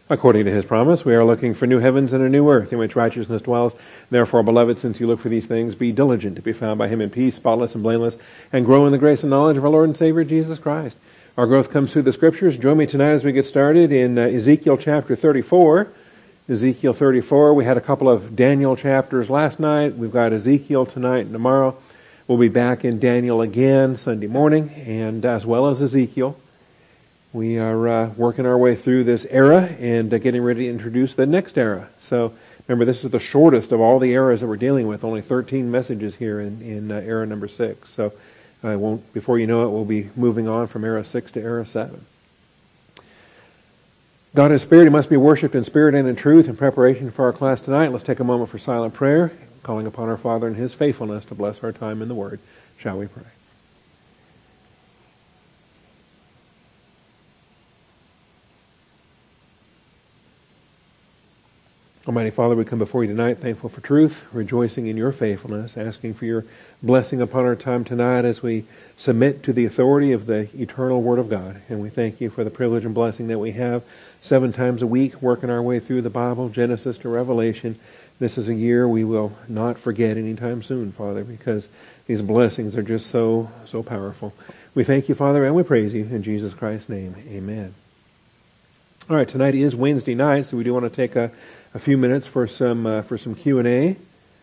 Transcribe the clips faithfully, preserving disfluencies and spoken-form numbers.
According to his promise, we are looking for new heavens and a new earth in which righteousness dwells. Therefore, beloved, since you look for these things, be diligent to be found by him in peace, spotless and blameless, and grow in the grace and knowledge of our Lord and Savior, Jesus Christ. Our growth comes through the Scriptures. Join me tonight as we get started in uh, Ezekiel chapter thirty-four. Ezekiel thirty-four. We had a couple of Daniel chapters last night. We've got Ezekiel tonight and tomorrow. We'll be back in Daniel again Sunday morning, and as well as Ezekiel. We are uh, working our way through this era and uh, getting ready to introduce the next era. So remember, this is the shortest of all the eras that we're dealing with. Only thirteen messages here in, in uh, era number six. So I won't. Before you know it, we'll be moving on from era six to era seven. God is spirit. He must be worshipped in spirit and in truth. In preparation for our class tonight, let's take a moment for silent prayer, calling upon our Father and his faithfulness to bless our time in the Word. Shall we pray? Almighty Father, we come before you tonight thankful for truth, rejoicing in your faithfulness, asking for your blessing upon our time tonight as we submit to the authority of the eternal Word of God. And we thank you for the privilege and blessing that we have seven times a week working our way through the Bible, Genesis to Revelation. This is a year we will not forget anytime soon, Father, because these blessings are just so, so powerful. We thank you, Father, and we praise you in Jesus Christ's name. Amen. All right, tonight is Wednesday night, so we do want to take a A few minutes for some uh, for some Q and A.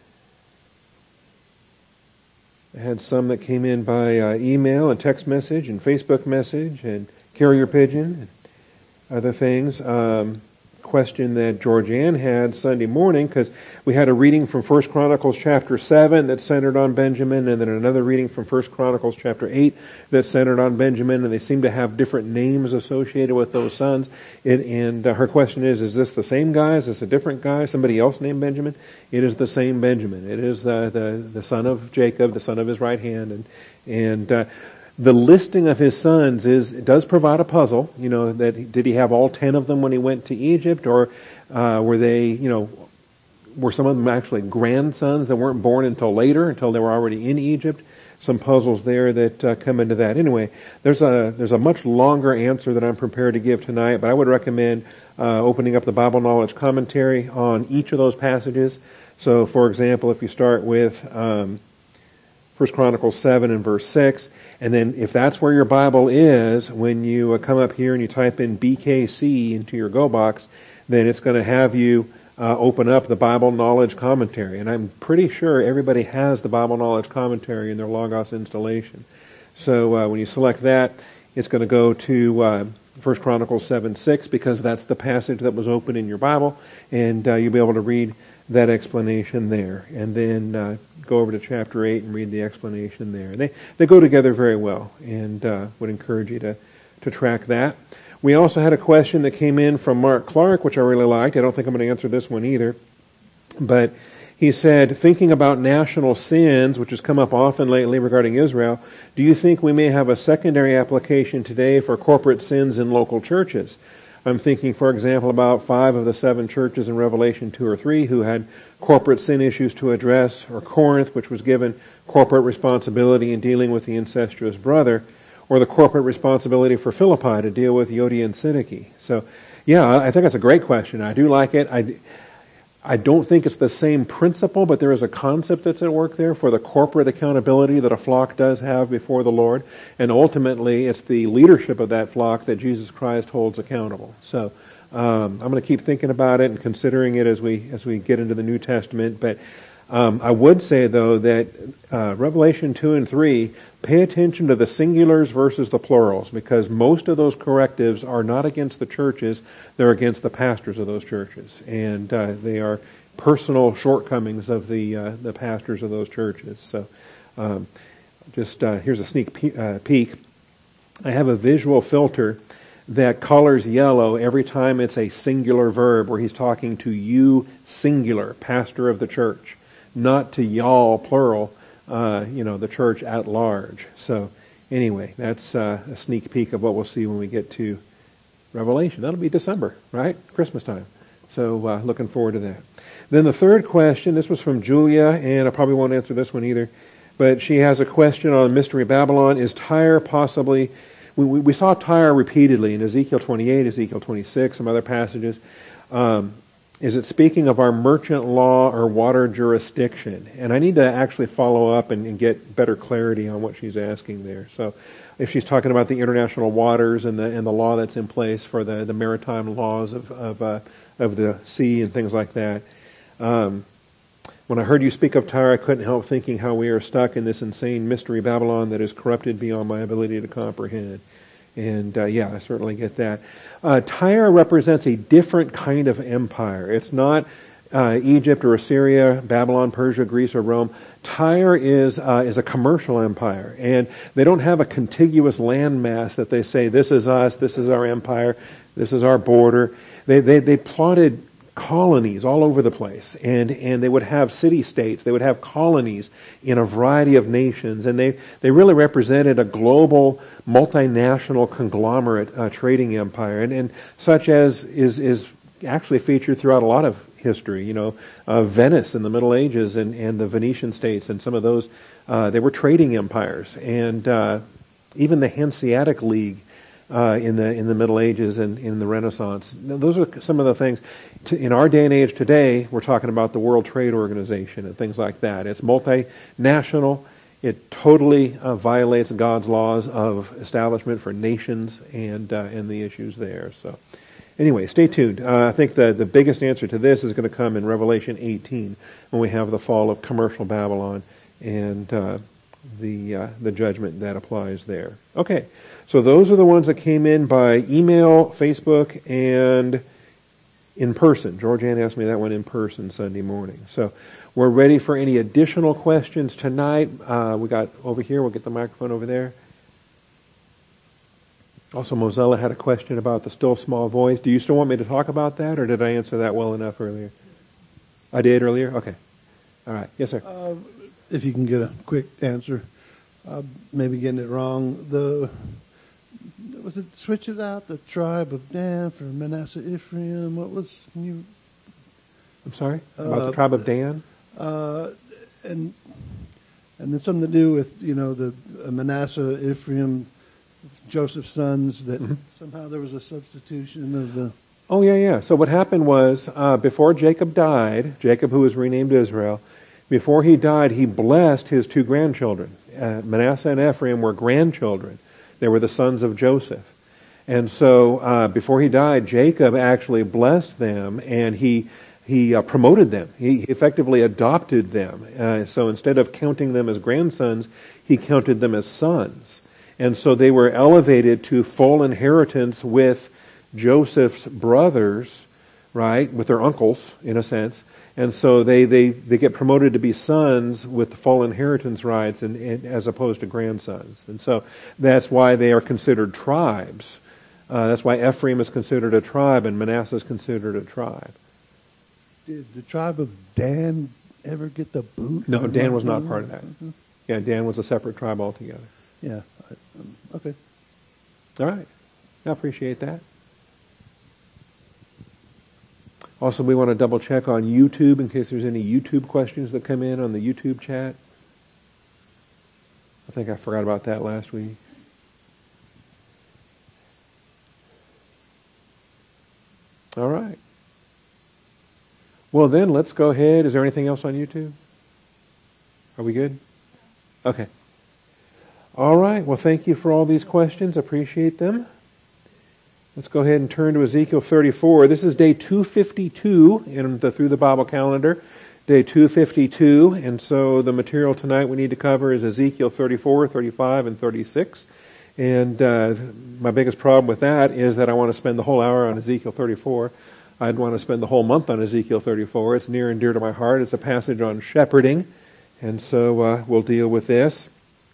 I had some that came in by uh, email and text message and Facebook message and carrier pigeon and other things. Um, question that Georgianne had Sunday morning, because we had a reading from First Chronicles chapter seven that centered on Benjamin, and then another reading from First Chronicles chapter eight that centered on Benjamin, and they seem to have different names associated with those sons. It, and uh, her question is, is this the same guy? Is this a different guy? Somebody else named Benjamin? It is the same Benjamin. It is the the, the son of Jacob, the son of his right hand. And and uh, the listing of his sons is it does provide a puzzle. You know, that did he have all ten of them when he went to Egypt, or uh, were they, you know, were some of them actually grandsons that weren't born until later, until they were already in Egypt? Some puzzles there that uh, come into that. Anyway, there's a there's a much longer answer that I'm prepared to give tonight, but I would recommend uh, opening up the Bible Knowledge Commentary on each of those passages. So, for example, if you start with um, First Chronicles seven and verse six, and then if that's where your Bible is, when you uh, come up here and you type in B K C into your Go box, then it's going to have you uh, open up the Bible Knowledge Commentary. And I'm pretty sure everybody has the Bible Knowledge Commentary in their Logos installation. So uh, when you select that, it's going to go to uh, First Chronicles seven six, because that's the passage that was open in your Bible, and uh, you'll be able to read that explanation there. And then uh, go over to chapter eight and read the explanation there. And they, they go together very well, and uh, would encourage you to, to track that. We also had a question that came in from Mark Clark, which I really liked. I don't think I'm going to answer this one either. But he said, thinking about national sins, which has come up often lately regarding Israel, do you think we may have a secondary application today for corporate sins in local churches? I'm thinking, for example, about five of the seven churches in Revelation two or three who had corporate sin issues to address, or Corinth, which was given corporate responsibility in dealing with the incestuous brother, or the corporate responsibility for Philippi to deal with Euodia and Syntyche. So, yeah, I think that's a great question. I do like it. I, I don't think it's the same principle, but there is a concept that's at work there for the corporate accountability that a flock does have before the Lord. And ultimately, it's the leadership of that flock that Jesus Christ holds accountable. So um, I'm going to keep thinking about it and considering it as we as we get into the New Testament. But um, I would say, though, that uh, Revelation two and three, pay attention to the singulars versus the plurals, because most of those correctives are not against the churches, they're against the pastors of those churches. And uh, they are personal shortcomings of the uh, the pastors of those churches. So um, just uh, here's a sneak pe- uh, peek. I have a visual filter that colors yellow every time it's a singular verb, where he's talking to you singular, pastor of the church, not to y'all plural, Uh, you know, the church at large. So anyway, that's uh, a sneak peek of what we'll see when we get to Revelation. That'll be December, right? Christmas time. So uh, looking forward to that. Then the third question, this was from Julia, and I probably won't answer this one either, but she has a question on Mystery Babylon. Is Tyre possibly we, we saw Tyre repeatedly in Ezekiel twenty-eight, Ezekiel twenty-six, some other passages. Um, is it speaking of our merchant law or water jurisdiction? And I need to actually follow up and, and get better clarity on what she's asking there. So if she's talking about the international waters and the and the law that's in place for the, the maritime laws of of, uh, of the sea and things like that. Um, when I heard you speak of Tyre, I couldn't help thinking how we are stuck in this insane mystery Babylon that is corrupted beyond my ability to comprehend. And uh, yeah, I certainly get that. Uh, Tyre represents a different kind of empire. It's not uh, Egypt or Assyria, Babylon, Persia, Greece, or Rome. Tyre is uh, is a commercial empire, and they don't have a contiguous landmass that they say, this is us, this is our empire, this is our border. They they, they plotted colonies all over the place, and, and they would have city-states, they would have colonies in a variety of nations, and they, they really represented a global, multinational conglomerate uh, trading empire, and, and such as is, is actually featured throughout a lot of history. You know, uh, Venice in the Middle Ages and, and the Venetian states, and some of those, uh, they were trading empires, and uh, even the Hanseatic League Uh, in the in the Middle Ages and in the Renaissance. Those are some of the things. To, in our day and age today, we're talking about the World Trade Organization and things like that. It's multinational. It totally uh, violates God's laws of establishment for nations and uh, and the issues there. So, anyway, stay tuned. Uh, I think the the biggest answer to this is going to come in Revelation eighteen when we have the fall of commercial Babylon and uh, the uh, the judgment that applies there. Okay. So those are the ones that came in by email, Facebook, and in person. Georgianne asked me that one in person Sunday morning. So we're ready for any additional questions tonight. Uh, we got over here. We'll get the microphone over there. Also, Mozilla had a question about the still small voice. Do you still want me to talk about that, or did I answer that well enough earlier? I did earlier? Okay. All right. Yes, sir. Uh, if you can get a quick answer. Uh, maybe getting it wrong. The... Was it switch it out, the tribe of Dan for Manasseh, Ephraim? What was you? I'm sorry? About uh, the tribe of Dan? Uh, and and then something to do with, you know, the uh, Manasseh, Ephraim, Joseph's sons, that mm-hmm. somehow there was a substitution of the... Oh, yeah, yeah. So what happened was, uh, before Jacob died, Jacob, who was renamed Israel, before he died, he blessed his two grandchildren. Uh, Manasseh and Ephraim were grandchildren. They were the sons of Joseph. And so uh, before he died, Jacob actually blessed them, and he he uh, promoted them. He effectively adopted them. Uh, so instead of counting them as grandsons, he counted them as sons. And so they were elevated to full inheritance with Joseph's brothers, right, with their uncles, in a sense. And so they, they, they get promoted to be sons with the full inheritance rights and, and as opposed to grandsons. And so that's why they are considered tribes. Uh, that's why Ephraim is considered a tribe and Manasseh is considered a tribe. Did the tribe of Dan ever get the boot? No, Dan was not part of that. Mm-hmm. Yeah, Dan was a separate tribe altogether. Yeah. Um, okay. All right. I appreciate that. Also, we want to double check on YouTube in case there's any YouTube questions that come in on the YouTube chat. I think I forgot about that last week. All right. Well, then, let's go ahead. Is there anything else on YouTube? Are we good? Okay. All right. Well, thank you for all these questions. Appreciate them. Let's go ahead and turn to Ezekiel thirty-four. This is day two fifty-two in the Through the Bible calendar, day two fifty-two. And so the material tonight we need to cover is Ezekiel thirty-four, thirty-five, and thirty-six. And uh, my biggest problem with that is that I want to spend the whole hour on Ezekiel thirty-four. I'd want to spend the whole month on Ezekiel thirty-four. It's near and dear to my heart. It's a passage on shepherding. And so uh, we'll deal with this.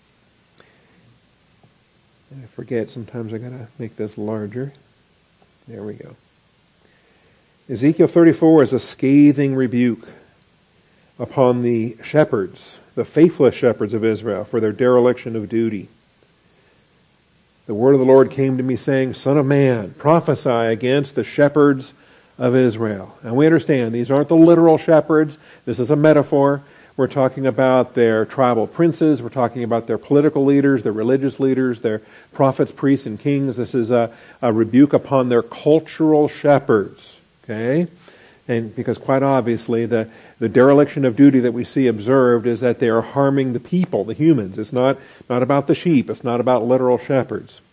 I forget, sometimes I got to make this larger. There we go. Ezekiel thirty-four is a scathing rebuke upon the shepherds, the faithless shepherds of Israel, for their dereliction of duty. The word of the Lord came to me saying, Son of man, prophesy against the shepherds of Israel. And we understand these aren't the literal shepherds. This is a metaphor. We're talking about their tribal princes. We're talking about their political leaders, their religious leaders, their prophets, priests, and kings. This is a, a rebuke upon their cultural shepherds. Okay? And because quite obviously the, the dereliction of duty that we see observed is that they are harming the people, the humans. It's not, not about the sheep. It's not about literal shepherds.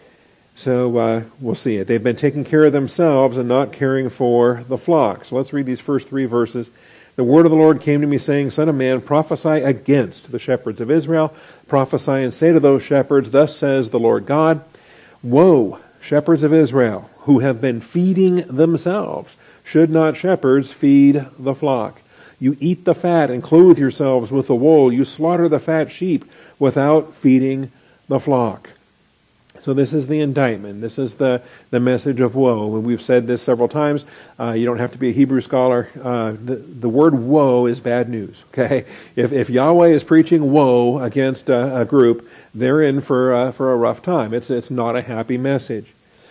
So uh, we'll see it. They've been taking care of themselves and not caring for the flock. So let's read these first three verses. The word of the Lord came to me, saying, Son of man, prophesy against the shepherds of Israel. Prophesy and say to those shepherds, Thus says the Lord God, Woe, shepherds of Israel, who have been feeding themselves. Should not shepherds feed the flock? You eat the fat and clothe yourselves with the wool. You slaughter the fat sheep without feeding the flock. So this is the indictment. This is the, the message of woe. And we've said this several times. Uh, you don't have to be a Hebrew scholar. Uh, the, the word woe is bad news. Okay, if if Yahweh is preaching woe against a, a group, they're in for uh, for a rough time. It's it's not a happy message.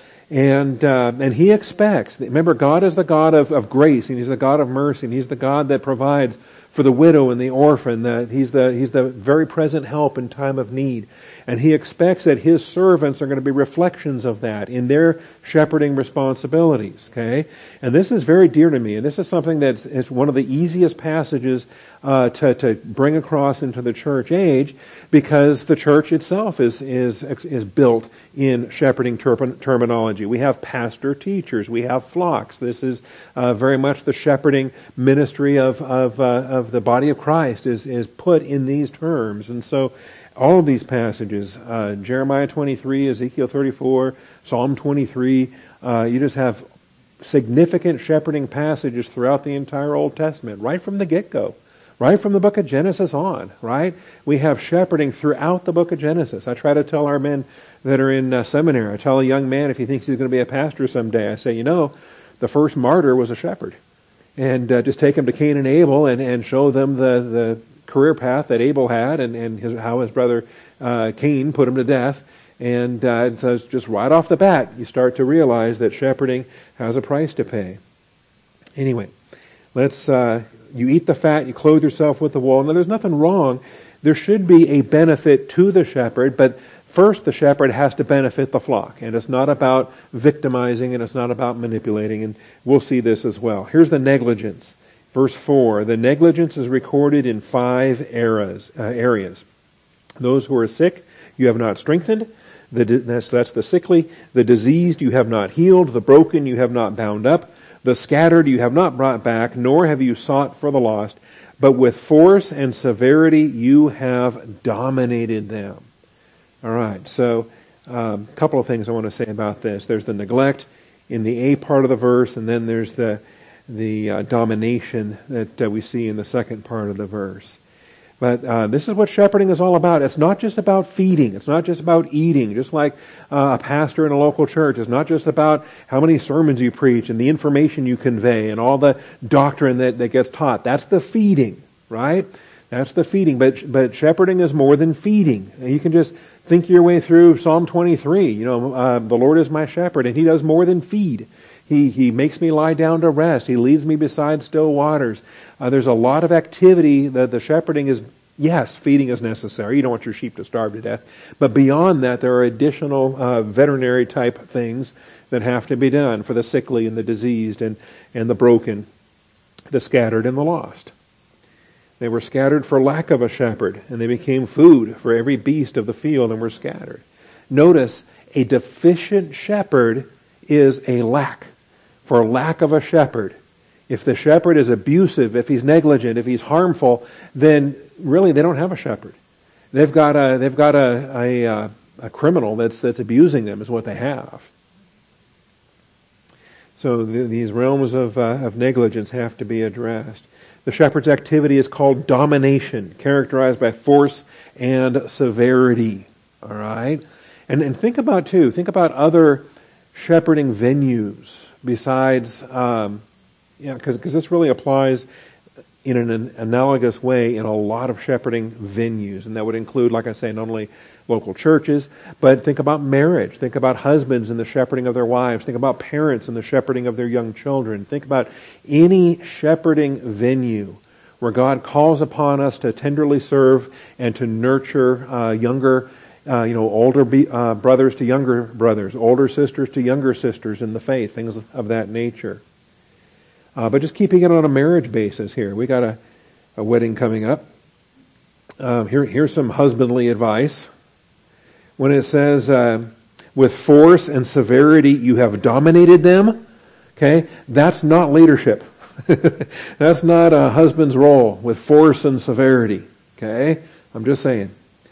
And uh, and He expects. Remember, God is the God of, of grace, and He's the God of mercy, and He's the God that provides for the widow and the orphan. That He's the He's the very present help in time of need. And He expects that His servants are going to be reflections of that in their shepherding responsibilities. Okay, and this is very dear to me, and this is something that's is one of the easiest passages uh, to to bring across into the church age, because the church itself is is is built in shepherding terp- terminology. We have pastor teachers, we have flocks. This is uh, very much the shepherding ministry of of uh, of the body of Christ is is put in these terms, and so. All of these passages, uh, Jeremiah twenty-three, Ezekiel thirty-four, Psalm twenty-three, uh, you just have significant shepherding passages throughout the entire Old Testament, right from the get-go, right from the book of Genesis on, right? We have shepherding throughout the book of Genesis. I try to tell our men that are in uh, seminary, I tell a young man if he thinks he's going to be a pastor someday, I say, you know, the first martyr was a shepherd. And uh, just take him to Cain and Abel and, and show them the, the career path that Abel had, and, and his, how his brother uh, Cain put him to death. And uh, it says just right off the bat, you start to realize that shepherding has a price to pay. Anyway, let's. Uh, you eat the fat, you clothe yourself with the wool. Now, there's nothing wrong. There should be a benefit to the shepherd, but first the shepherd has to benefit the flock. And it's not about victimizing, and it's not about manipulating. And we'll see this as well. Here's the negligence. Verse four, the negligence is recorded in five eras, uh, areas. Those who are sick, you have not strengthened. The, that's, that's the sickly. The diseased, you have not healed. The broken, you have not bound up. The scattered, you have not brought back, nor have you sought for the lost. But with force and severity, you have dominated them. All right, so a um, couple of things I want to say about this. There's the neglect in the A part of the verse, and then there's the the uh, domination that uh, we see in the second part of the verse. But uh, this is what shepherding is all about. It's not just about feeding. It's not just about eating. Just like uh, a pastor in a local church. It's not just about how many sermons you preach and the information you convey and all the doctrine that, that gets taught. That's the feeding, right? That's the feeding. But but shepherding is more than feeding. You can just think your way through Psalm twenty-three. You know, uh, the Lord is my shepherd, and He does more than feed. He he makes me lie down to rest. He leads me beside still waters. Uh, there's a lot of activity that the shepherding is, yes, feeding is necessary. You don't want your sheep to starve to death. But beyond that, there are additional uh, veterinary type things that have to be done for the sickly and the diseased and, and the broken, the scattered and the lost. They were scattered for lack of a shepherd, and they became food for every beast of the field and were scattered. Notice, a deficient shepherd is a lack. For lack of a shepherd. If the shepherd is abusive, if he's negligent, if he's harmful, then really they don't have a shepherd. They've got a they've got a a, a criminal that's that's abusing them is what they have. So the, these realms of uh, of negligence have to be addressed. The shepherd's activity is called domination, characterized by force and severity. All right, and and think about too. Think about other shepherding venues. Besides, um, yeah, because this really applies in an analogous way in a lot of shepherding venues, and that would include, like I say, not only local churches, but think about marriage. Think about husbands and the shepherding of their wives. Think about parents and the shepherding of their young children. Think about any shepherding venue where God calls upon us to tenderly serve and to nurture uh, younger, uh, you know, older be, uh, brothers to younger brothers, older sisters to younger sisters in the faith, things of that nature. Uh, but just keeping it on a marriage basis here. We got a, a wedding coming up. Um, here, here's some husbandly advice. When it says, uh, with force and severity you have dominated them, okay, that's not leadership. That's not a husband's role, with force and severity. Okay? I'm just saying.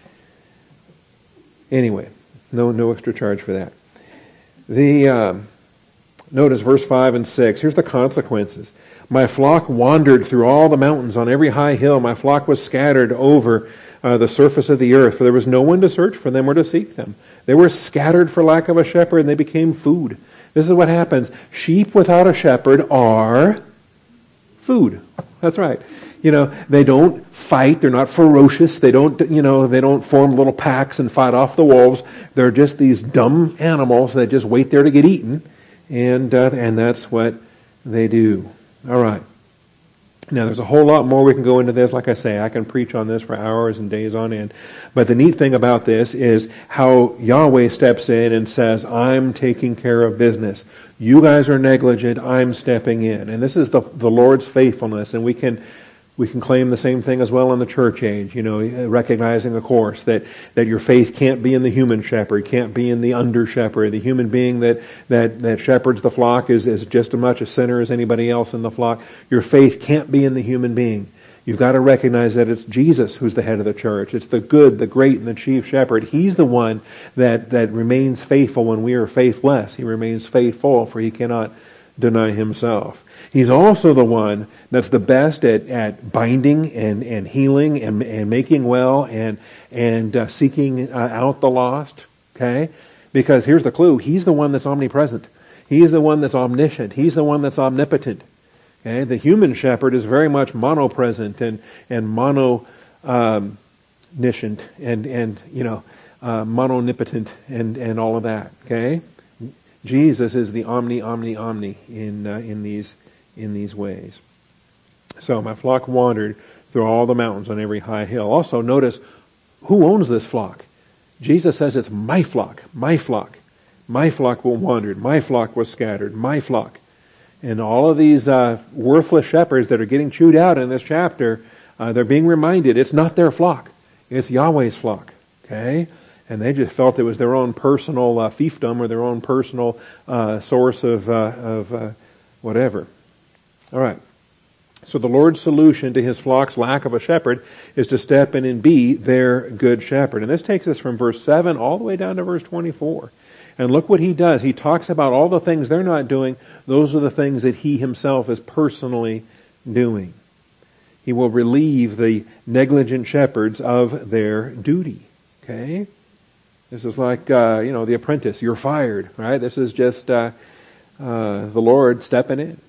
Anyway, no no extra charge for that. The um, notice verse five and six. Here's the consequences. My flock wandered through all the mountains on every high hill. My flock was scattered over uh, the surface of the earth, for there was no one to search for them or to seek them. They were scattered for lack of a shepherd, and they became food. This is what happens. Sheep without a shepherd are food. That's right. You know, they don't fight. They're not ferocious. They don't, you know, they don't form little packs and fight off the wolves. They're just these dumb animals that just wait there to get eaten, and uh, and that's what they do. All right. Now, there's a whole lot more we can go into this. Like I say, I can preach on this for hours and days on end. But the neat thing about this is how Yahweh steps in and says, I'm taking care of business. You guys are negligent. I'm stepping in. And this is the, the Lord's faithfulness. And we can we can claim the same thing as well in the church age, you know, recognizing, of course, that, that your faith can't be in the human shepherd, can't be in the under shepherd. The human being that, that, that shepherds the flock is, is just as much a sinner as anybody else in the flock. Your faith can't be in the human being. You've got to recognize that it's Jesus who's the head of the church. It's the good, the great, and the chief shepherd. He's the one that, that remains faithful when we are faithless. He remains faithful, for he cannot deny himself. He's also the one that's the best at, at binding and, and healing and, and making well and and uh, seeking uh, out the lost. Okay? Because here's the clue. He's the one that's omnipresent. He's the one that's omniscient. He's the one that's omnipotent. Okay? The human shepherd is very much monopresent and, and mono um, niscient and, and you know, uh, mononipotent and, and all of that. Okay? Jesus is the omni, omni, omni in uh, in these in these ways. So my flock wandered through all the mountains on every high hill. Also notice who owns this flock. Jesus says it's my flock, my flock. My flock will wandered, my flock was scattered, my flock. And all of these uh, worthless shepherds that are getting chewed out in this chapter, uh, they're being reminded it's not their flock. It's Yahweh's flock. Okay? And they just felt it was their own personal uh, fiefdom or their own personal uh, source of, uh, of uh, whatever. All right. So the Lord's solution to his flock's lack of a shepherd is to step in and be their good shepherd. And this takes us from verse seven all the way down to verse twenty-four. And look what he does. He talks about all the things they're not doing. Those are the things that he himself is personally doing. He will relieve the negligent shepherds of their duty. Okay? This is like, uh, you know, the apprentice. You're fired, right? This is just uh, uh, the Lord stepping in.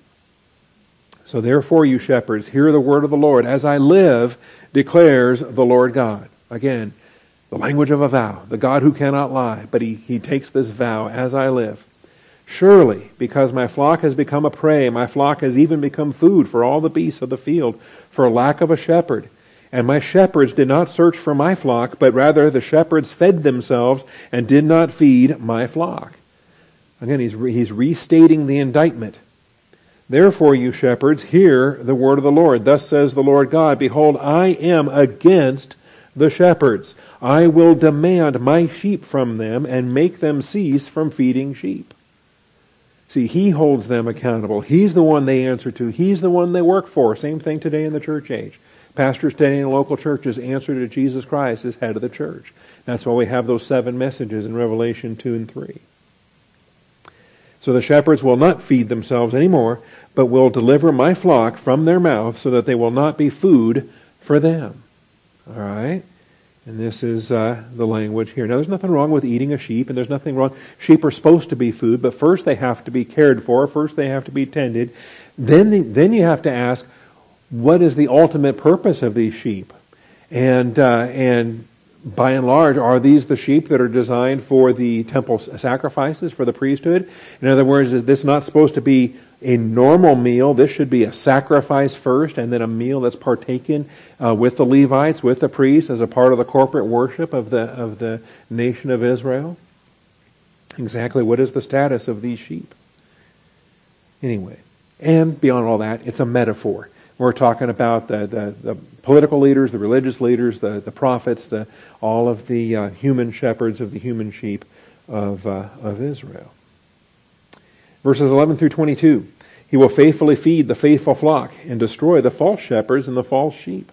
So therefore, you shepherds, hear the word of the Lord. As I live, declares the Lord God. Again, the language of a vow. The God who cannot lie. But he, he takes this vow, as I live. Surely, because my flock has become a prey, my flock has even become food for all the beasts of the field, for lack of a shepherd. And my shepherds did not search for my flock, but rather the shepherds fed themselves and did not feed my flock. Again, he's, re- he's restating the indictment. Therefore, you shepherds, hear the word of the Lord. Thus says the Lord God, behold, I am against the shepherds. I will demand my sheep from them and make them cease from feeding sheep. See, he holds them accountable. He's the one they answer to. He's the one they work for. Same thing today in the church age. Pastors today in local churches answer to Jesus Christ as head of the church. That's why we have those seven messages in Revelation two and three. So the shepherds will not feed themselves anymore, but will deliver my flock from their mouth so that they will not be food for them. All right? And this is uh, the language here. Now, there's nothing wrong with eating a sheep, and there's nothing wrong. Sheep are supposed to be food, but first they have to be cared for. First they have to be tended. Then, the, then you have to ask, what is the ultimate purpose of these sheep? And uh, and by and large, are these the sheep that are designed for the temple sacrifices, for the priesthood? In other words, is this not supposed to be a normal meal? This should be a sacrifice first, and then a meal that's partaken uh, with the Levites, with the priests, as a part of the corporate worship of the of the nation of Israel. Exactly what is the status of these sheep? Anyway, and beyond all that, it's a metaphor. We're talking about the, the, the political leaders, the religious leaders, the, the prophets, the all of the uh, human shepherds of the human sheep of uh, of Israel. Verses eleven through twenty-two. He will faithfully feed the faithful flock and destroy the false shepherds and the false sheep.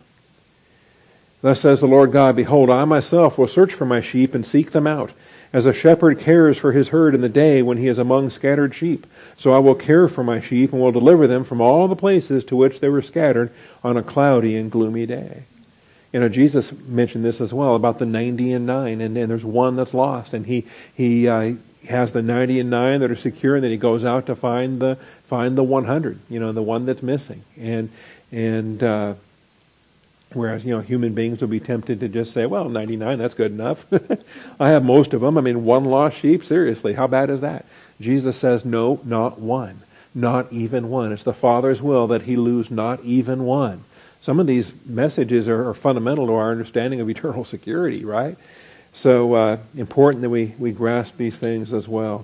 Thus says the Lord God, behold, I myself will search for my sheep and seek them out, as a shepherd cares for his herd in the day when he is among scattered sheep. So I will care for my sheep and will deliver them from all the places to which they were scattered on a cloudy and gloomy day. You know, Jesus mentioned this as well about the ninety and nine, and, and there's one that's lost, and he he uh, has the ninety and nine that are secure, and then he goes out to find the find the one hundred, you know, the one that's missing. And and uh, whereas, you know, human beings will be tempted to just say, well, ninety-nine, that's good enough. I have most of them. I mean, one lost sheep, seriously, how bad is that? Jesus says, no, not one. Not even one. It's the Father's will that he lose not even one. Some of these messages are, are fundamental to our understanding of eternal security, right? So uh, important that we, we grasp these things as well.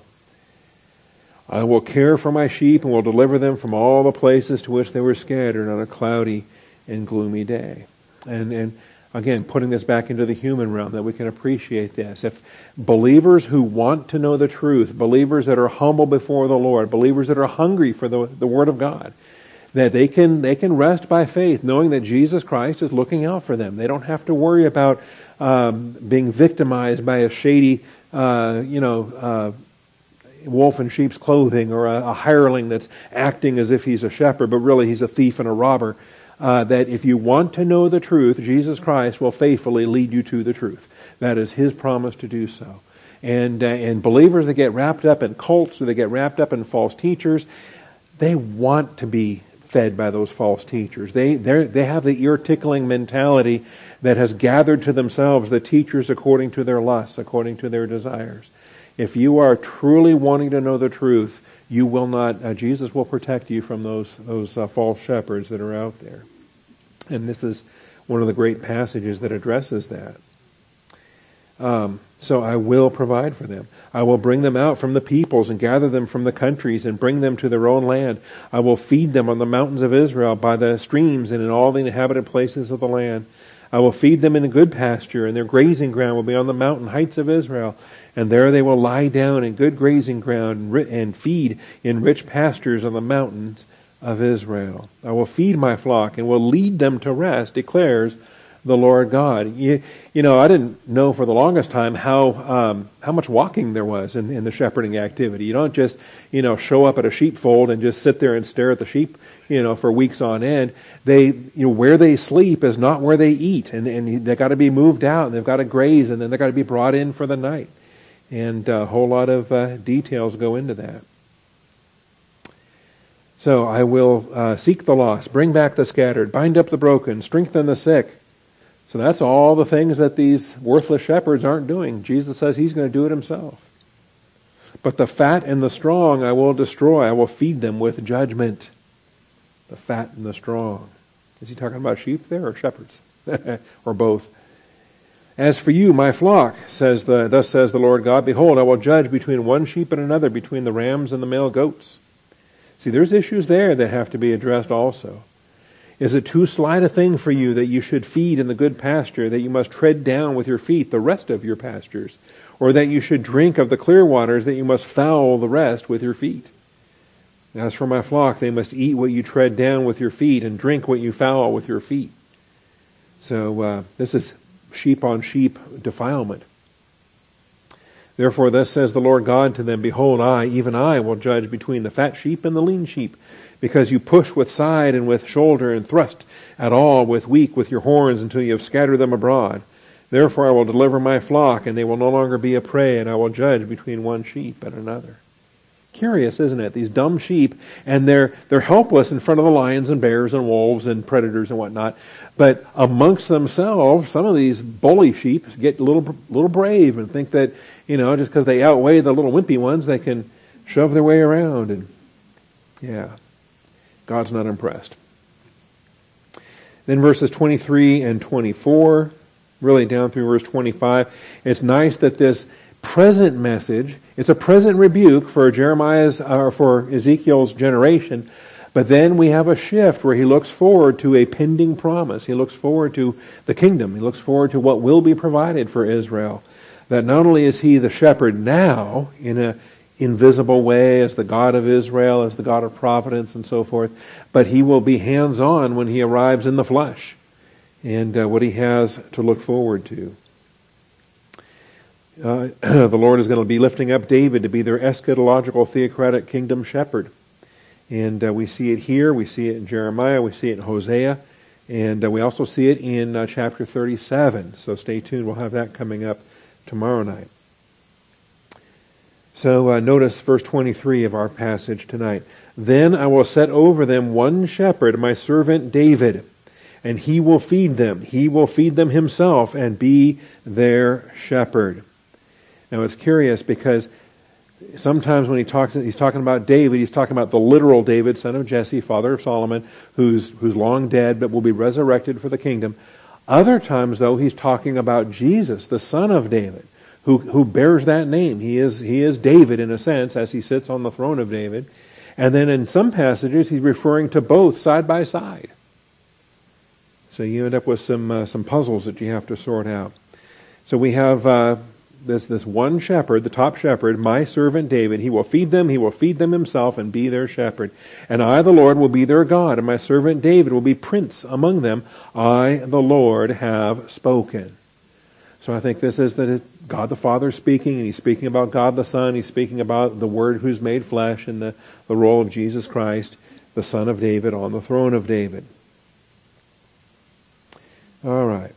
I will care for my sheep and will deliver them from all the places to which they were scattered on a cloudy and gloomy day. And and again, putting this back into the human realm, that we can appreciate this. If believers who want to know the truth, believers that are humble before the Lord, believers that are hungry for the, the Word of God, that they can they can rest by faith, knowing that Jesus Christ is looking out for them. They don't have to worry about um, being victimized by a shady, uh, you know, uh, wolf in sheep's clothing, or a, a hireling that's acting as if he's a shepherd, but really he's a thief and a robber. Uh, that if you want to know the truth, Jesus Christ will faithfully lead you to the truth. That is his promise to do so. And uh, and believers that get wrapped up in cults, or they get wrapped up in false teachers, they want to be fed by those false teachers. They they have the ear-tickling mentality that has gathered to themselves the teachers according to their lusts, according to their desires. If you are truly wanting to know the truth, you will not, uh, Jesus will protect you from those those uh, false shepherds that are out there. And this is one of the great passages that addresses that. Um, so I will provide for them. I will bring them out from the peoples and gather them from the countries and bring them to their own land. I will feed them on the mountains of Israel, by the streams and in all the inhabited places of the land. I will feed them in a good pasture, and their grazing ground will be on the mountain heights of Israel. And there they will lie down in good grazing ground and feed in rich pastures on the mountains of Israel. I will feed my flock and will lead them to rest, declares the Lord God. You, you know, I didn't know for the longest time how um, how much walking there was in, in the shepherding activity. You don't just, you know, show up at a sheepfold and just sit there and stare at the sheep, you know, for weeks on end. They, you know, where they sleep is not where they eat, and, and they've got to be moved out, and they've got to graze, and then they've got to be brought in for the night. And a whole lot of uh, details go into that. So I will uh, seek the lost, bring back the scattered, bind up the broken, strengthen the sick. So that's all the things that these worthless shepherds aren't doing. Jesus says he's going to do it himself. But the fat and the strong I will destroy. I will feed them with judgment. The fat and the strong. Is he talking about sheep there, or shepherds? Or both? As for you, my flock, says the, thus says the Lord God, behold, I will judge between one sheep and another, between the rams and the male goats. See, there's issues there that have to be addressed also. Is it too slight a thing for you that you should feed in the good pasture, that you must tread down with your feet the rest of your pastures, or that you should drink of the clear waters, that you must foul the rest with your feet? As for my flock, they must eat what you tread down with your feet, and drink what you foul with your feet. So uh, this is sheep on sheep defilement. Therefore thus says the Lord God to them, behold, I, even I, will judge between the fat sheep and the lean sheep, because you push with side and with shoulder, and thrust at all with weak with your horns, until you have scattered them abroad. Therefore I will deliver my flock, and they will no longer be a prey, and I will judge between one sheep and another. curious, isn't it? These dumb sheep, and they're they're helpless in front of the lions and bears and wolves and predators and whatnot. But amongst themselves, some of these bully sheep get a little little brave and think that, you know, just because they outweigh the little wimpy ones, they can shove their way around. And yeah, God's not impressed. Then verses twenty-three and twenty-four, really down through verse twenty-five, it's nice that this present message, it's a present rebuke for Jeremiah's, or for Ezekiel's generation, but then we have a shift where he looks forward to a pending promise. He looks forward to the kingdom. He looks forward to what will be provided for Israel. That not only is he the shepherd now in a invisible way as the God of Israel, as the God of providence and so forth, but he will be hands-on when he arrives in the flesh and uh, what he has to look forward to. Uh, the Lord is going to be lifting up David to be their eschatological theocratic kingdom shepherd. And uh, we see it here, we see it in Jeremiah, we see it in Hosea, and uh, we also see it in uh, chapter thirty-seven. So stay tuned, we'll have that coming up tomorrow night. So uh, notice verse twenty-three of our passage tonight. Then I will set over them one shepherd, my servant David, and he will feed them. He will feed them himself and be their shepherd. Now it's curious because sometimes when he talks, he's talking about David, he's talking about the literal David, son of Jesse, father of Solomon, who's who's long dead but will be resurrected for the kingdom. Other times, though, he's talking about Jesus, the son of David, who who bears that name. He is he is David in a sense, as he sits on the throne of David. And then in some passages, he's referring to both side by side. So you end up with some uh, some puzzles that you have to sort out. So we have uh, this this one shepherd, the top shepherd, my servant David. He will feed them, he will feed them himself and be their shepherd. And I, the Lord, will be their God, and my servant David will be prince among them. I, the Lord, have spoken. So I think this is that God the Father speaking, and he's speaking about God the Son. He's speaking about the Word who's made flesh and the, the role of Jesus Christ, the Son of David, on the throne of David. All right.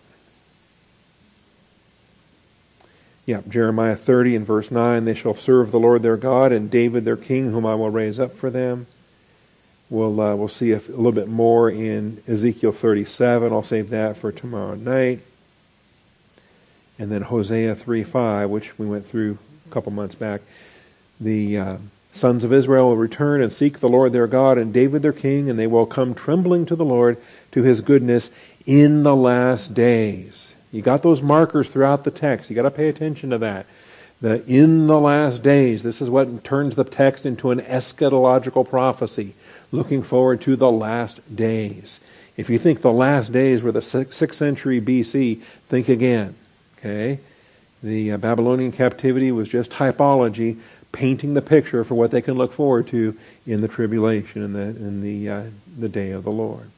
Yeah, Jeremiah thirty and verse nine, they shall serve the Lord their God and David their king, whom I will raise up for them. We'll uh, we'll see a, a little bit more in Ezekiel thirty-seven. I'll save that for tomorrow night. And then Hosea three five, which we went through a couple months back. The uh, sons of Israel will return and seek the Lord their God and David their king, and they will come trembling to the Lord, to his goodness, in the last days. You got those markers throughout the text. You got to pay attention to that. The in the last days. This is what turns the text into an eschatological prophecy, looking forward to the last days. If you think the last days were the sixth century B C, think again. Okay, the uh, Babylonian captivity was just typology, painting the picture for what they can look forward to in the tribulation and the in the uh, the day of the Lord.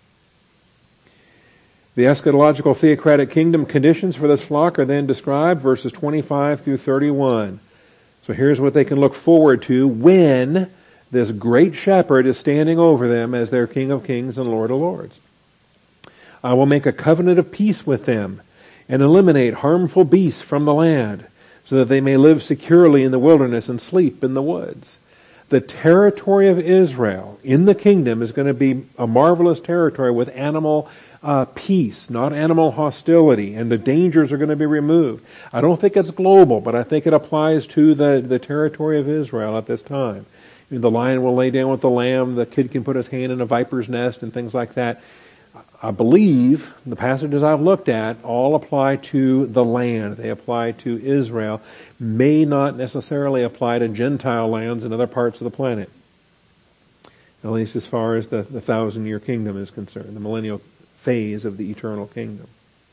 The eschatological theocratic kingdom conditions for this flock are then described, verses twenty-five through thirty-one. So here's what they can look forward to when this great shepherd is standing over them as their King of Kings and Lord of Lords. I will make a covenant of peace with them and eliminate harmful beasts from the land, so that they may live securely in the wilderness and sleep in the woods. The territory of Israel in the kingdom is going to be a marvelous territory with animal uh, peace, not animal hostility, and the dangers are going to be removed. I don't think it's global, but I think it applies to the, the territory of Israel at this time. The lion will lay down with the lamb, the kid can put his hand in a viper's nest and things like that. I believe the passages I've looked at all apply to the land. They apply to Israel. May not necessarily apply to Gentile lands in other parts of the planet. At least as far as the, the thousand-year kingdom is concerned, the millennial phase of the eternal kingdom.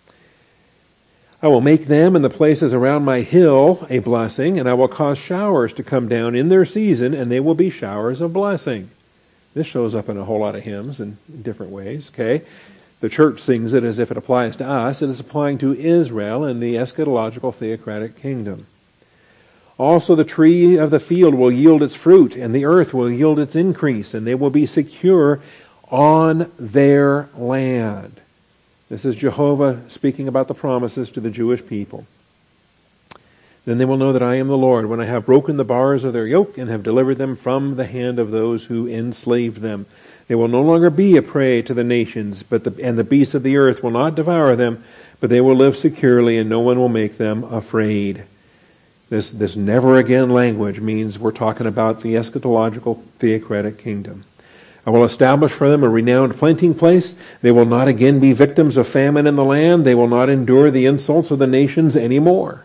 I will make them and the places around my hill a blessing, and I will cause showers to come down in their season, and they will be showers of blessing. This shows up in a whole lot of hymns in different ways, okay? The church sings it as if it applies to us. It is applying to Israel and the eschatological theocratic kingdom. Also the tree of the field will yield its fruit, and the earth will yield its increase, and they will be secure on their land. This is Jehovah speaking about the promises to the Jewish people. Then they will know that I am the Lord, when I have broken the bars of their yoke and have delivered them from the hand of those who enslaved them. They will no longer be a prey to the nations, but the, and the beasts of the earth will not devour them, but they will live securely, and no one will make them afraid. This, this never again language means we're talking about the eschatological theocratic kingdom. I will establish for them a renowned planting place. They will not again be victims of famine in the land. They will not endure the insults of the nations anymore.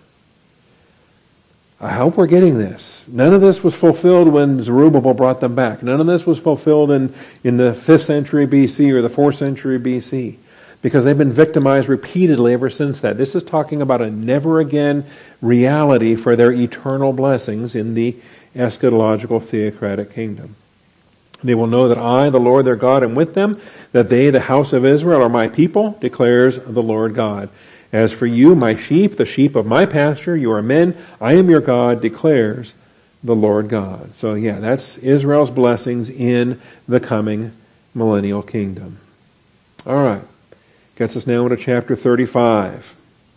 I hope we're getting this. None of this was fulfilled when Zerubbabel brought them back. None of this was fulfilled in, in the fifth century B C or the fourth century B C, because they've been victimized repeatedly ever since that. This is talking about a never again reality for their eternal blessings in the eschatological theocratic kingdom. They will know that I, the Lord their God, am with them, that they, the house of Israel, are my people, declares the Lord God. As for you, my sheep, the sheep of my pasture, you are men, I am your God, declares the Lord God. So yeah, that's Israel's blessings in the coming millennial kingdom. All right. Gets us now into chapter thirty-five.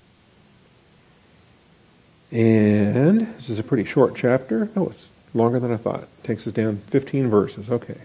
And this is a pretty short chapter. No, it's longer than I thought. It takes us down fifteen verses. Okay.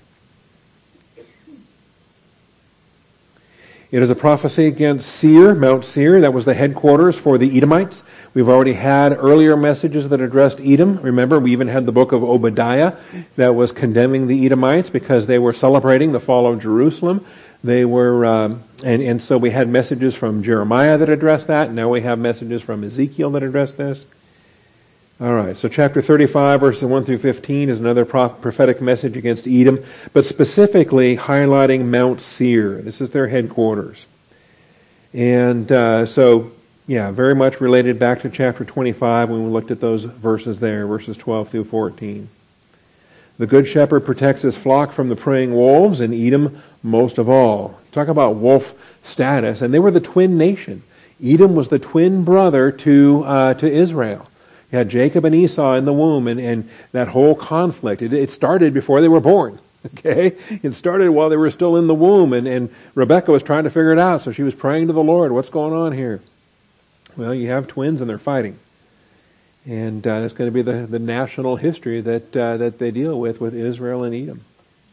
It is a prophecy against Seir, Mount Seir. That was the headquarters for the Edomites. We've already had earlier messages that addressed Edom. Remember, we even had the book of Obadiah that was condemning the Edomites because they were celebrating the fall of Jerusalem. They were, um, and, and so we had messages from Jeremiah that addressed that. Now we have messages from Ezekiel that address this. All right, so chapter thirty-five, verses one through fifteen is another prophetic message against Edom, but specifically highlighting Mount Seir. This is their headquarters. And uh, so, yeah, very much related back to chapter twenty-five when we looked at those verses there, verses twelve through fourteen. The good shepherd protects his flock from the preying wolves, and Edom most of all. Talk about wolf status, and they were the twin nation. Edom was the twin brother to uh, to Israel. You had Jacob and Esau in the womb, and, and that whole conflict. It, it started before they were born. Okay? It started while they were still in the womb, and, and Rebekah was trying to figure it out, so she was praying to the Lord, what's going on here? Well, you have twins, and they're fighting. And uh, that's going to be the, the national history that, uh, that they deal with, with Israel and Edom.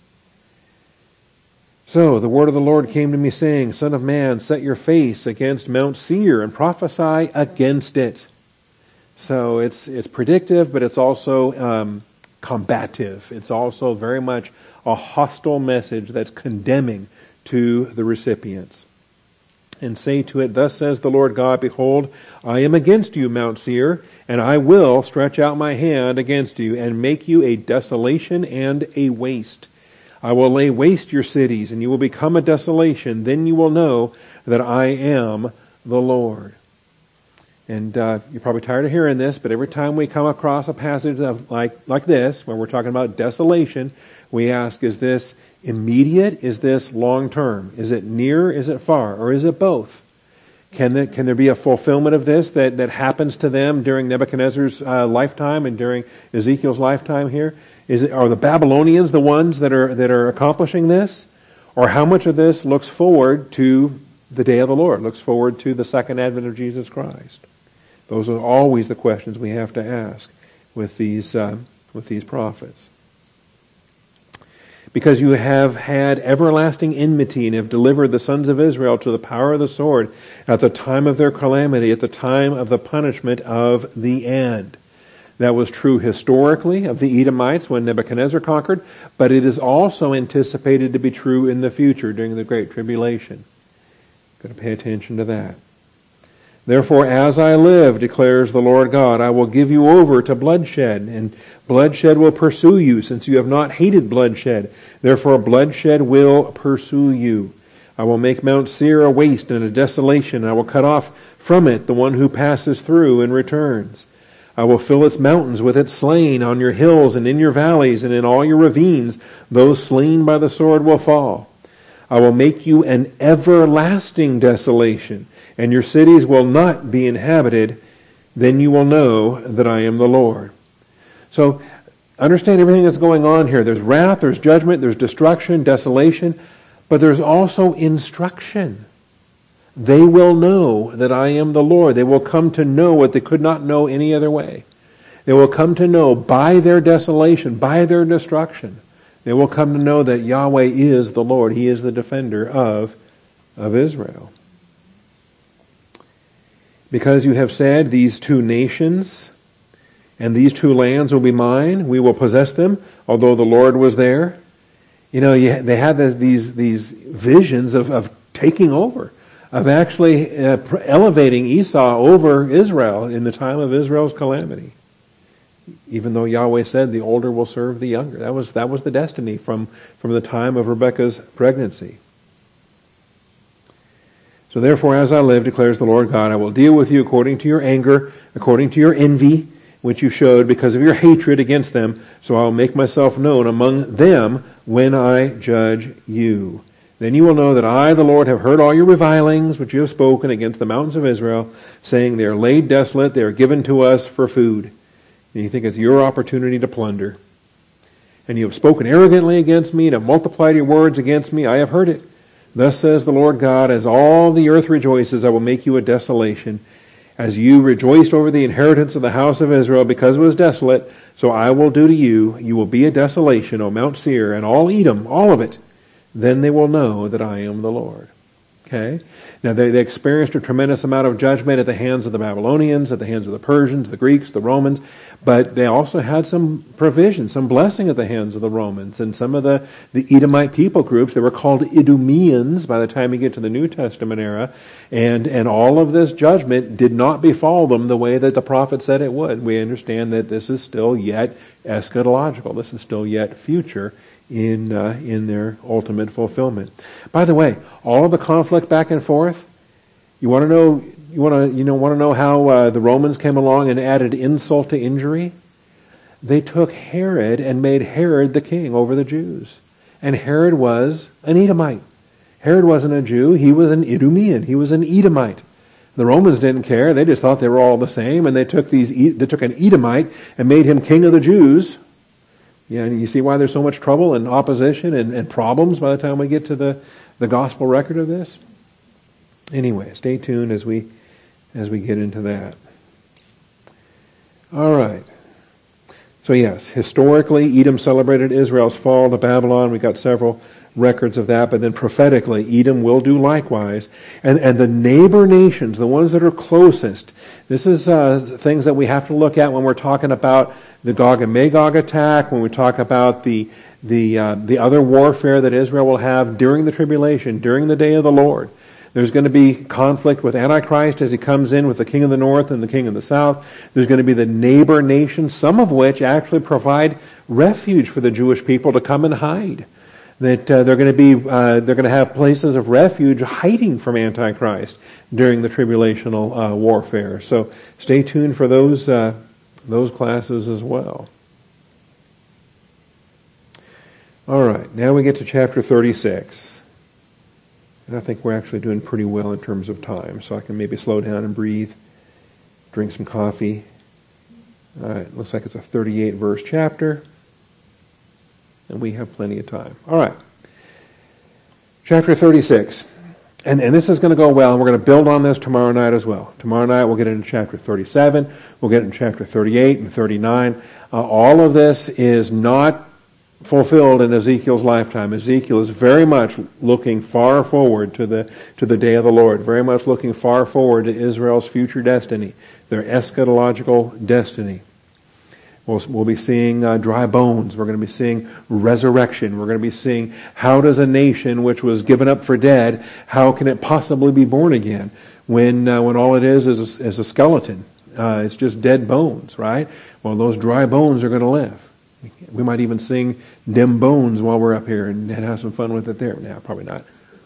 So, the word of the Lord came to me, saying, Son of man, set your face against Mount Seir, and prophesy against it. So it's it's predictive, but it's also um, combative. It's also very much a hostile message that's condemning to the recipients. And say to it, Thus says the Lord God, Behold, I am against you, Mount Seir, and I will stretch out my hand against you, and make you a desolation and a waste. I will lay waste your cities, and you will become a desolation. Then you will know that I am the Lord. And uh, you're probably tired of hearing this, but every time we come across a passage of like like this, where we're talking about desolation, we ask, is this immediate? Is this long-term? Is it near? Is it far? Or is it both? Can there, can there be a fulfillment of this that, that happens to them during Nebuchadnezzar's uh, lifetime and during Ezekiel's lifetime here? Is it, are the Babylonians the ones that are that are accomplishing this? Or how much of this looks forward to the day of the Lord, looks forward to the second advent of Jesus Christ? Those are always the questions we have to ask with these uh, with these prophets. Because you have had everlasting enmity and have delivered the sons of Israel to the power of the sword at the time of their calamity, at the time of the punishment of the end. That was true historically of the Edomites when Nebuchadnezzar conquered, but it is also anticipated to be true in the future during the Great Tribulation. Got to pay attention to that. Therefore, as I live, declares the Lord God, I will give you over to bloodshed, and bloodshed will pursue you, since you have not hated bloodshed. Therefore, bloodshed will pursue you. I will make Mount Seir a waste and a desolation. I will cut off from it the one who passes through and returns. I will fill its mountains with its slain. On your hills and in your valleys and in all your ravines, those slain by the sword will fall. I will make you an everlasting desolation, and your cities will not be inhabited. Then you will know that I am the Lord. So, understand everything that's going on here. There's wrath, there's judgment, there's destruction, desolation, but there's also instruction. they will know that I am the Lord. They will come to know what they could not know any other way. They will come to know by their desolation, by their destruction. They will come to know that Yahweh is the Lord. He is the defender of, of Israel. Because you have said, these two nations and these two lands will be mine, we will possess them, although the Lord was there. You know, you, they had this, these these visions of, of taking over, of actually uh, elevating Esau over Israel in the time of Israel's calamity. Even though Yahweh said the older will serve the younger. That was that was the destiny from, from the time of Rebekah's pregnancy. So therefore, as I live, declares the Lord God, I will deal with you according to your anger, according to your envy, which you showed because of your hatred against them. So I will make myself known among them when I judge you. Then you will know that I, the Lord, have heard all your revilings which you have spoken against the mountains of Israel, saying they are laid desolate, they are given to us for food. And you think it's your opportunity to plunder. And you have spoken arrogantly against me, and have multiplied your words against me. I have heard it. Thus says the Lord God, as all the earth rejoices, I will make you a desolation. As you rejoiced over the inheritance of the house of Israel because it was desolate, so I will do to you. You will be a desolation, O Mount Seir, and all Edom, all of it. Then they will know that I am the Lord. Okay? Now they, they experienced a tremendous amount of judgment at the hands of the Babylonians, at the hands of the Persians, the Greeks, the Romans, but they also had some provision, some blessing at the hands of the Romans. And some of the, the Edomite people groups, they were called Idumeans by the time you get to the New Testament era, and, and all of this judgment did not befall them the way that the prophet said it would. We understand that this is still yet eschatological. This is still yet future in uh, in their ultimate fulfillment. By the way, all of the conflict back and forth, you want to know you want to you know want to know how uh, the Romans came along and added insult to injury? They took Herod and made Herod the king over the Jews. And Herod was an Edomite. Herod wasn't a Jew, he was an Idumean, he was an Edomite. The Romans didn't care, they just thought they were all the same, and they took these they took an Edomite and made him king of the Jews. Yeah, and you see why there's so much trouble and opposition and, and problems by the time we get to the, the gospel record of this? Anyway, stay tuned as we as we get into that. All right. So yes, historically, Edom celebrated Israel's fall to Babylon. We got several records of that, but then prophetically, Edom will do likewise. And, and the neighbor nations, the ones that are closest, this is uh, things that we have to look at when we're talking about the Gog and Magog attack, when we talk about the the uh, the other warfare that Israel will have during the tribulation, during the day of the Lord. There's going to be conflict with Antichrist as he comes in with the king of the north and the king of the south. There's going to be the neighbor nations, some of which actually provide refuge for the Jewish people to come and hide. That uh, they're going to be uh, they're going to have places of refuge hiding from Antichrist during the tribulational uh, warfare. So stay tuned for those uh, those classes as well. All right, now we get to chapter thirty-six. And I think we're actually doing pretty well in terms of time, so I can maybe slow down and breathe, drink some coffee. All right, looks like it's a thirty-eight verse chapter, and we have plenty of time. All right, chapter thirty-six. And, and this is going to go well, and we're going to build on this tomorrow night as well. Tomorrow night we'll get into chapter thirty-seven, we'll get into chapter thirty-eight and thirty-nine. Uh, all of this is not fulfilled in Ezekiel's lifetime. Ezekiel is very much looking far forward to the to the day of the Lord, very much looking far forward to Israel's future destiny, their eschatological destiny. We'll, we'll be seeing uh, dry bones. We're going to be seeing resurrection. We're going to be seeing how does a nation which was given up for dead, how can it possibly be born again when uh, when all it is is a, is a skeleton? Uh, it's just dead bones, right? Well, those dry bones are going to live. We might even sing Dem Bones while we're up here and have some fun with it there. Now, probably not.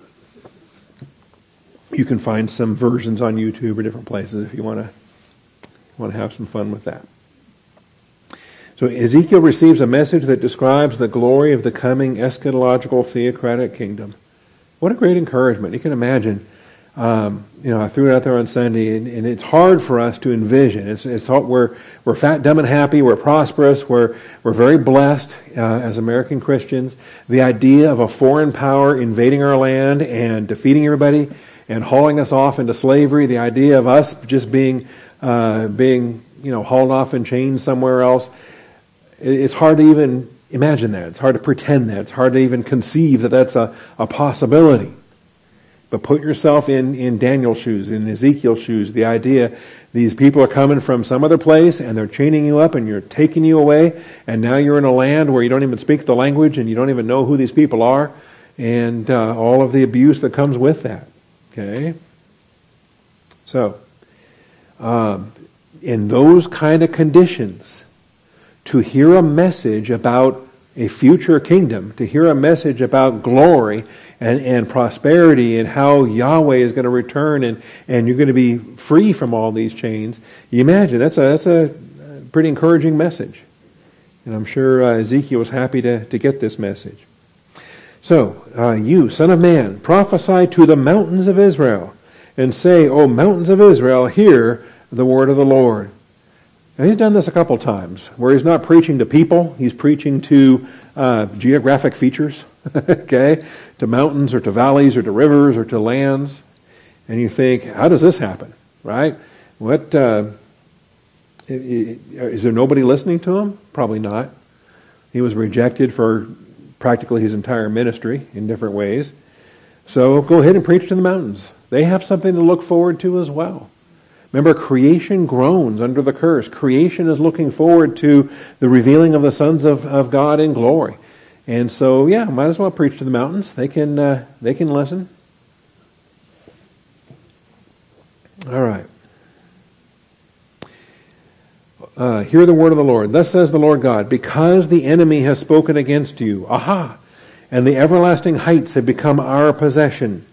You can find some versions on YouTube or different places if you want to want to have some fun with that. So Ezekiel receives a message that describes the glory of the coming eschatological theocratic kingdom. What a great encouragement. You can imagine, um, you know, I threw it out there on Sunday, and, and it's hard for us to envision. It's, it's thought we're we're fat, dumb, and happy. We're prosperous. We're we're very blessed uh, as American Christians. The idea of a foreign power invading our land and defeating everybody, and hauling us off into slavery, the idea of us just being, uh, being, you know, hauled off in chains somewhere else, it's hard to even imagine that. It's hard to pretend that. It's hard to even conceive that that's a, a possibility. But put yourself in, in Daniel's shoes, in Ezekiel's shoes, the idea these people are coming from some other place and they're chaining you up and you're taking you away, and now you're in a land where you don't even speak the language and you don't even know who these people are, and uh, all of the abuse that comes with that. Okay? So, um, in those kind of conditions, to hear a message about a future kingdom, to hear a message about glory and, and prosperity and how Yahweh is going to return and, and you're going to be free from all these chains, you imagine that's a, that's a pretty encouraging message. And I'm sure uh, Ezekiel was happy to, to get this message. So, uh, you, son of man, prophesy to the mountains of Israel and say, O mountains of Israel, hear the word of the Lord. Now, he's done this a couple times, where he's not preaching to people, he's preaching to uh, geographic features, okay, to mountains or to valleys or to rivers or to lands. And you think, how does this happen, right? What, uh, is there nobody listening to him? Probably not. He was rejected for practically his entire ministry in different ways. So go ahead and preach to the mountains. They have something to look forward to as well. Remember, creation groans under the curse. Creation is looking forward to the revealing of the sons of, of God in glory. And so, yeah, might as well preach to the mountains. They can uh, they can listen. All right. Uh, hear the word of the Lord. Thus says the Lord God, because the enemy has spoken against you, aha, and the everlasting heights have become our possession.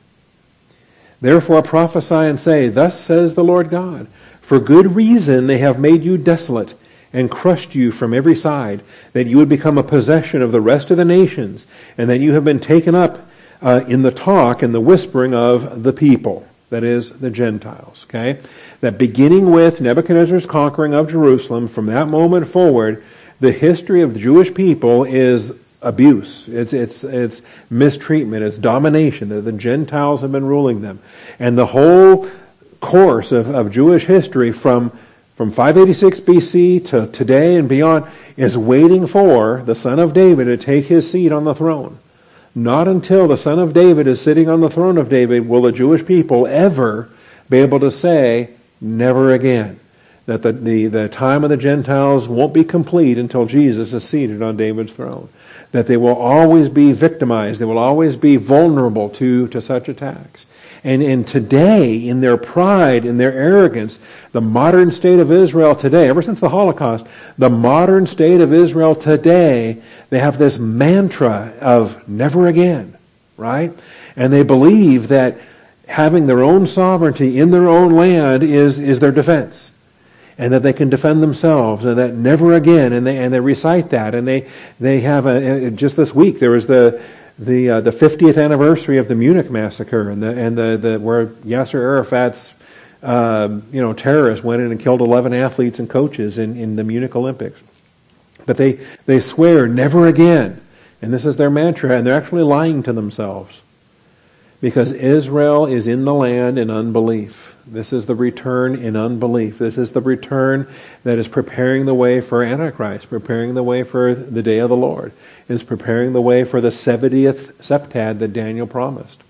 Therefore prophesy and say, thus says the Lord God, for good reason they have made you desolate and crushed you from every side, that you would become a possession of the rest of the nations, and that you have been taken up uh, in the talk and the whispering of the people, that is, the Gentiles. Okay? That beginning with Nebuchadnezzar's conquering of Jerusalem, from that moment forward, the history of the Jewish people is abuse. It's it's it's mistreatment. It's domination. The, the Gentiles have been ruling them. And the whole course of, of Jewish history from, from five eighty-six B C to today and beyond is waiting for the son of David to take his seat on the throne. Not until the son of David is sitting on the throne of David will the Jewish people ever be able to say, never again. That the, the, the time of the Gentiles won't be complete until Jesus is seated on David's throne. That they will always be victimized. They will always be vulnerable to, to such attacks. And, and today, in their pride, in their arrogance, the modern state of Israel today, ever since the Holocaust, the modern state of Israel today, they have this mantra of never again, right? And they believe that having their own sovereignty in their own land is, is their defense. And that they can defend themselves, and that never again, and they and they recite that, and they they have a just this week there was the the uh, the fiftieth anniversary of the Munich massacre, and the and the, the where Yasser Arafat's uh, you know terrorists went in and killed eleven athletes and coaches in, in the Munich Olympics. But they they swear never again, and this is their mantra, and they're actually lying to themselves, because Israel is in the land in unbelief. This is the return in unbelief. This is the return that is preparing the way for Antichrist, preparing the way for the day of the Lord. It's preparing the way for the seventieth septad that Daniel promised.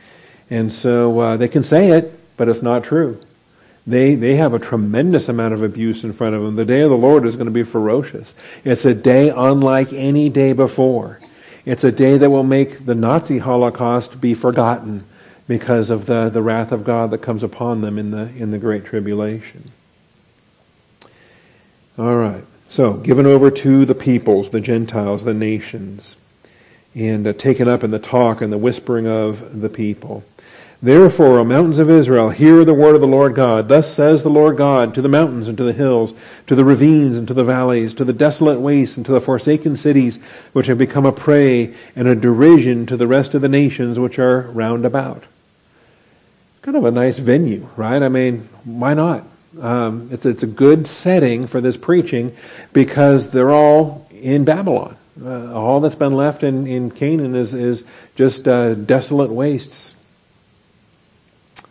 And so uh, they can say it, but it's not true. They they have a tremendous amount of abuse in front of them. The day of the Lord is going to be ferocious. It's a day unlike any day before. It's a day that will make the Nazi Holocaust be forgotten, because of the, the wrath of God that comes upon them in the in the Great Tribulation. All right. So, given over to the peoples, the Gentiles, the nations, and uh, taken up in the talk and the whispering of the people. Therefore, O mountains of Israel, hear the word of the Lord God. Thus says the Lord God to the mountains and to the hills, to the ravines and to the valleys, to the desolate wastes and to the forsaken cities, which have become a prey and a derision to the rest of the nations which are round about. Kind of a nice venue, right? I mean, why not? Um, it's it's a good setting for this preaching because they're all in Babylon. Uh, all that's been left in, in Canaan is is just uh, desolate wastes.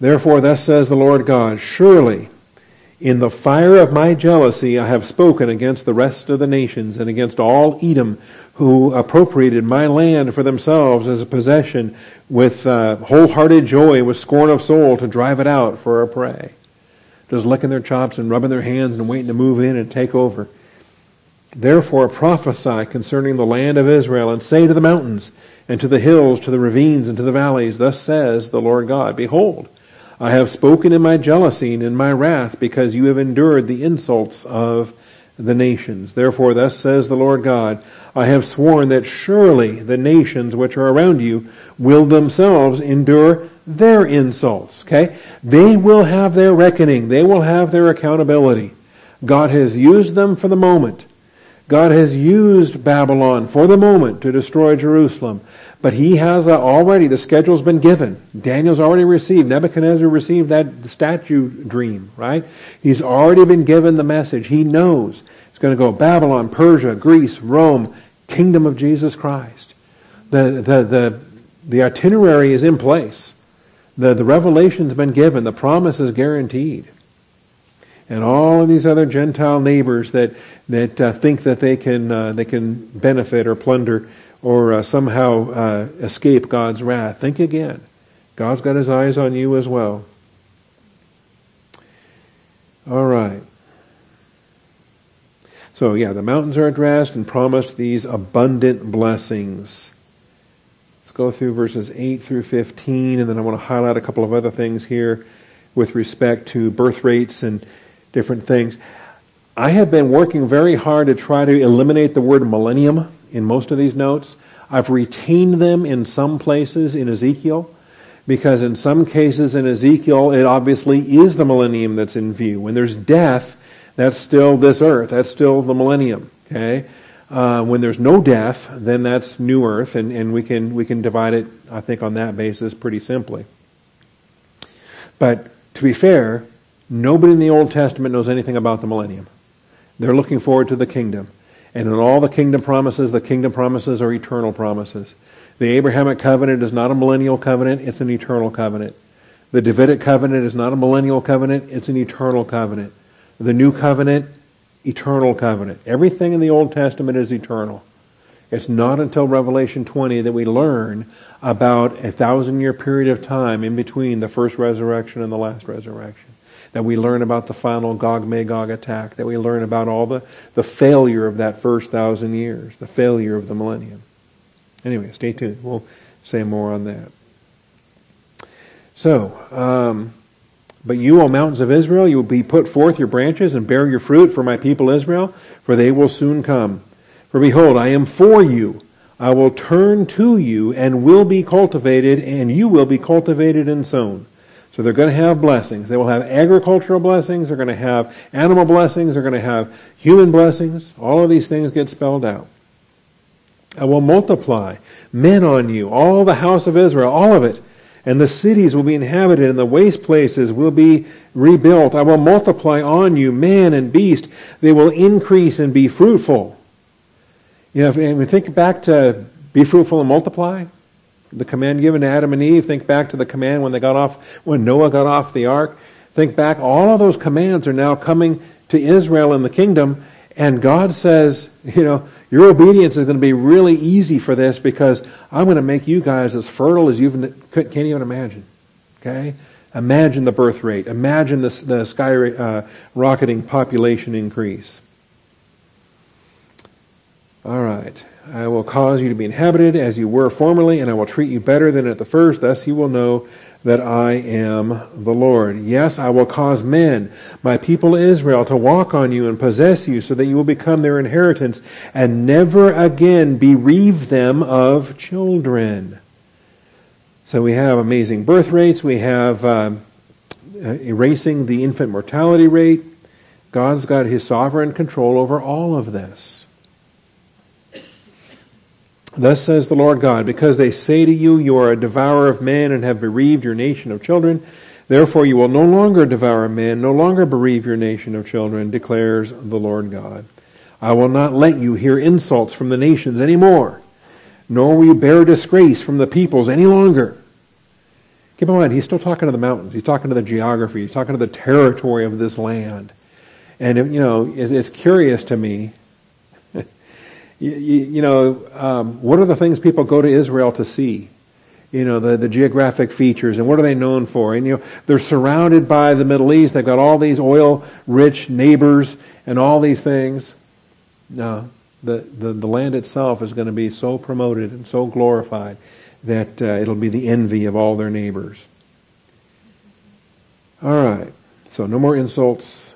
Therefore, thus says the Lord God, surely in the fire of my jealousy I have spoken against the rest of the nations and against all Edom who appropriated my land for themselves as a possession with uh, wholehearted joy, with scorn of soul to drive it out for a prey. Just licking their chops and rubbing their hands and waiting to move in and take over. Therefore prophesy concerning the land of Israel and say to the mountains and to the hills, to the ravines and to the valleys, thus says the Lord God, behold, I have spoken in my jealousy and in my wrath, because you have endured the insults of the nations. Therefore, thus says the Lord God, I have sworn that surely the nations which are around you will themselves endure their insults. Okay? They will have their reckoning. They will have their accountability. God has used them for the moment. God has used Babylon for the moment to destroy Jerusalem. But he has uh, already, the schedule's been given. Daniel's already received, Nebuchadnezzar received that statue dream, right? He's already been given the message. He knows it's going to go Babylon, Persia, Greece, Rome, kingdom of Jesus Christ. The, the, the, the itinerary is in place. The, the revelation's been given. The promise is guaranteed. And all of these other Gentile neighbors that, that uh, think that they can, uh, they can benefit or plunder or uh, somehow uh, escape God's wrath. Think again. God's got his eyes on you as well. All right. So yeah, the mountains are addressed and promised these abundant blessings. Let's go through verses eight through fifteen, and then I want to highlight a couple of other things here with respect to birth rates and different things. I have been working very hard to try to eliminate the word millennium in most of these notes. I've retained them in some places in Ezekiel, because in some cases in Ezekiel it obviously is the millennium that's in view. When there's death, that's still this earth. That's still the millennium. Okay. Uh, when there's no death, then that's new earth, and, and we can we can divide it, I think, on that basis pretty simply. But to be fair, nobody in the Old Testament knows anything about the millennium. They're looking forward to the kingdom. And in all the kingdom promises, the kingdom promises are eternal promises. The Abrahamic covenant is not a millennial covenant, it's an eternal covenant. The Davidic covenant is not a millennial covenant, it's an eternal covenant. The new covenant, eternal covenant. Everything in the Old Testament is eternal. It's not until Revelation twenty that we learn about a thousand-year period of time in between the first resurrection and the last resurrection. That we learn about the final Gog-Magog attack, that we learn about all the, the failure of that first thousand years, the failure of the millennium. Anyway, stay tuned. We'll say more on that. So, um, but you, O mountains of Israel, you will be put forth your branches and bear your fruit for my people Israel, for they will soon come. For behold, I am for you. I will turn to you and will be cultivated, and you will be cultivated and sown. So they're going to have blessings. They will have agricultural blessings. They're going to have animal blessings. They're going to have human blessings. All of these things get spelled out. I will multiply men on you, all the house of Israel, all of it. And the cities will be inhabited, and the waste places will be rebuilt. I will multiply on you man and beast. They will increase and be fruitful. You know, if we think back to be fruitful and multiply, the command given to Adam and Eve. Think back to the command when they got off, when Noah got off the ark. Think back, all of those commands are now coming to Israel in the kingdom, and God says, you know, your obedience is going to be really easy for this, because I'm going to make you guys as fertile as you can't even imagine. Okay? Imagine the birth rate. Imagine the, the sky uh, rocketing population increase. All right. I will cause you to be inhabited as you were formerly, and I will treat you better than at the first. Thus you will know that I am the Lord. Yes, I will cause men, my people Israel, to walk on you and possess you, so that you will become their inheritance, and never again bereave them of children. So we have amazing birth rates. We have uh, erasing the infant mortality rate. God's got his sovereign control over all of this. Thus says the Lord God, because they say to you, you are a devourer of men and have bereaved your nation of children, therefore you will no longer devour men, no longer bereave your nation of children, declares the Lord God. I will not let you hear insults from the nations any more, nor will you bear disgrace from the peoples any longer. Keep in mind, he's still talking to the mountains. He's talking to the geography. He's talking to the territory of this land. And, you know, it's, it's curious to me, you, you know, um, what are the things people go to Israel to see? You know, the, the geographic features, and what are they known for? And, you know, they're surrounded by the Middle East. They've got all these oil-rich neighbors and all these things. No, the, the, the land itself is going to be so promoted and so glorified that uh, it'll be the envy of all their neighbors. All right, so no more insults.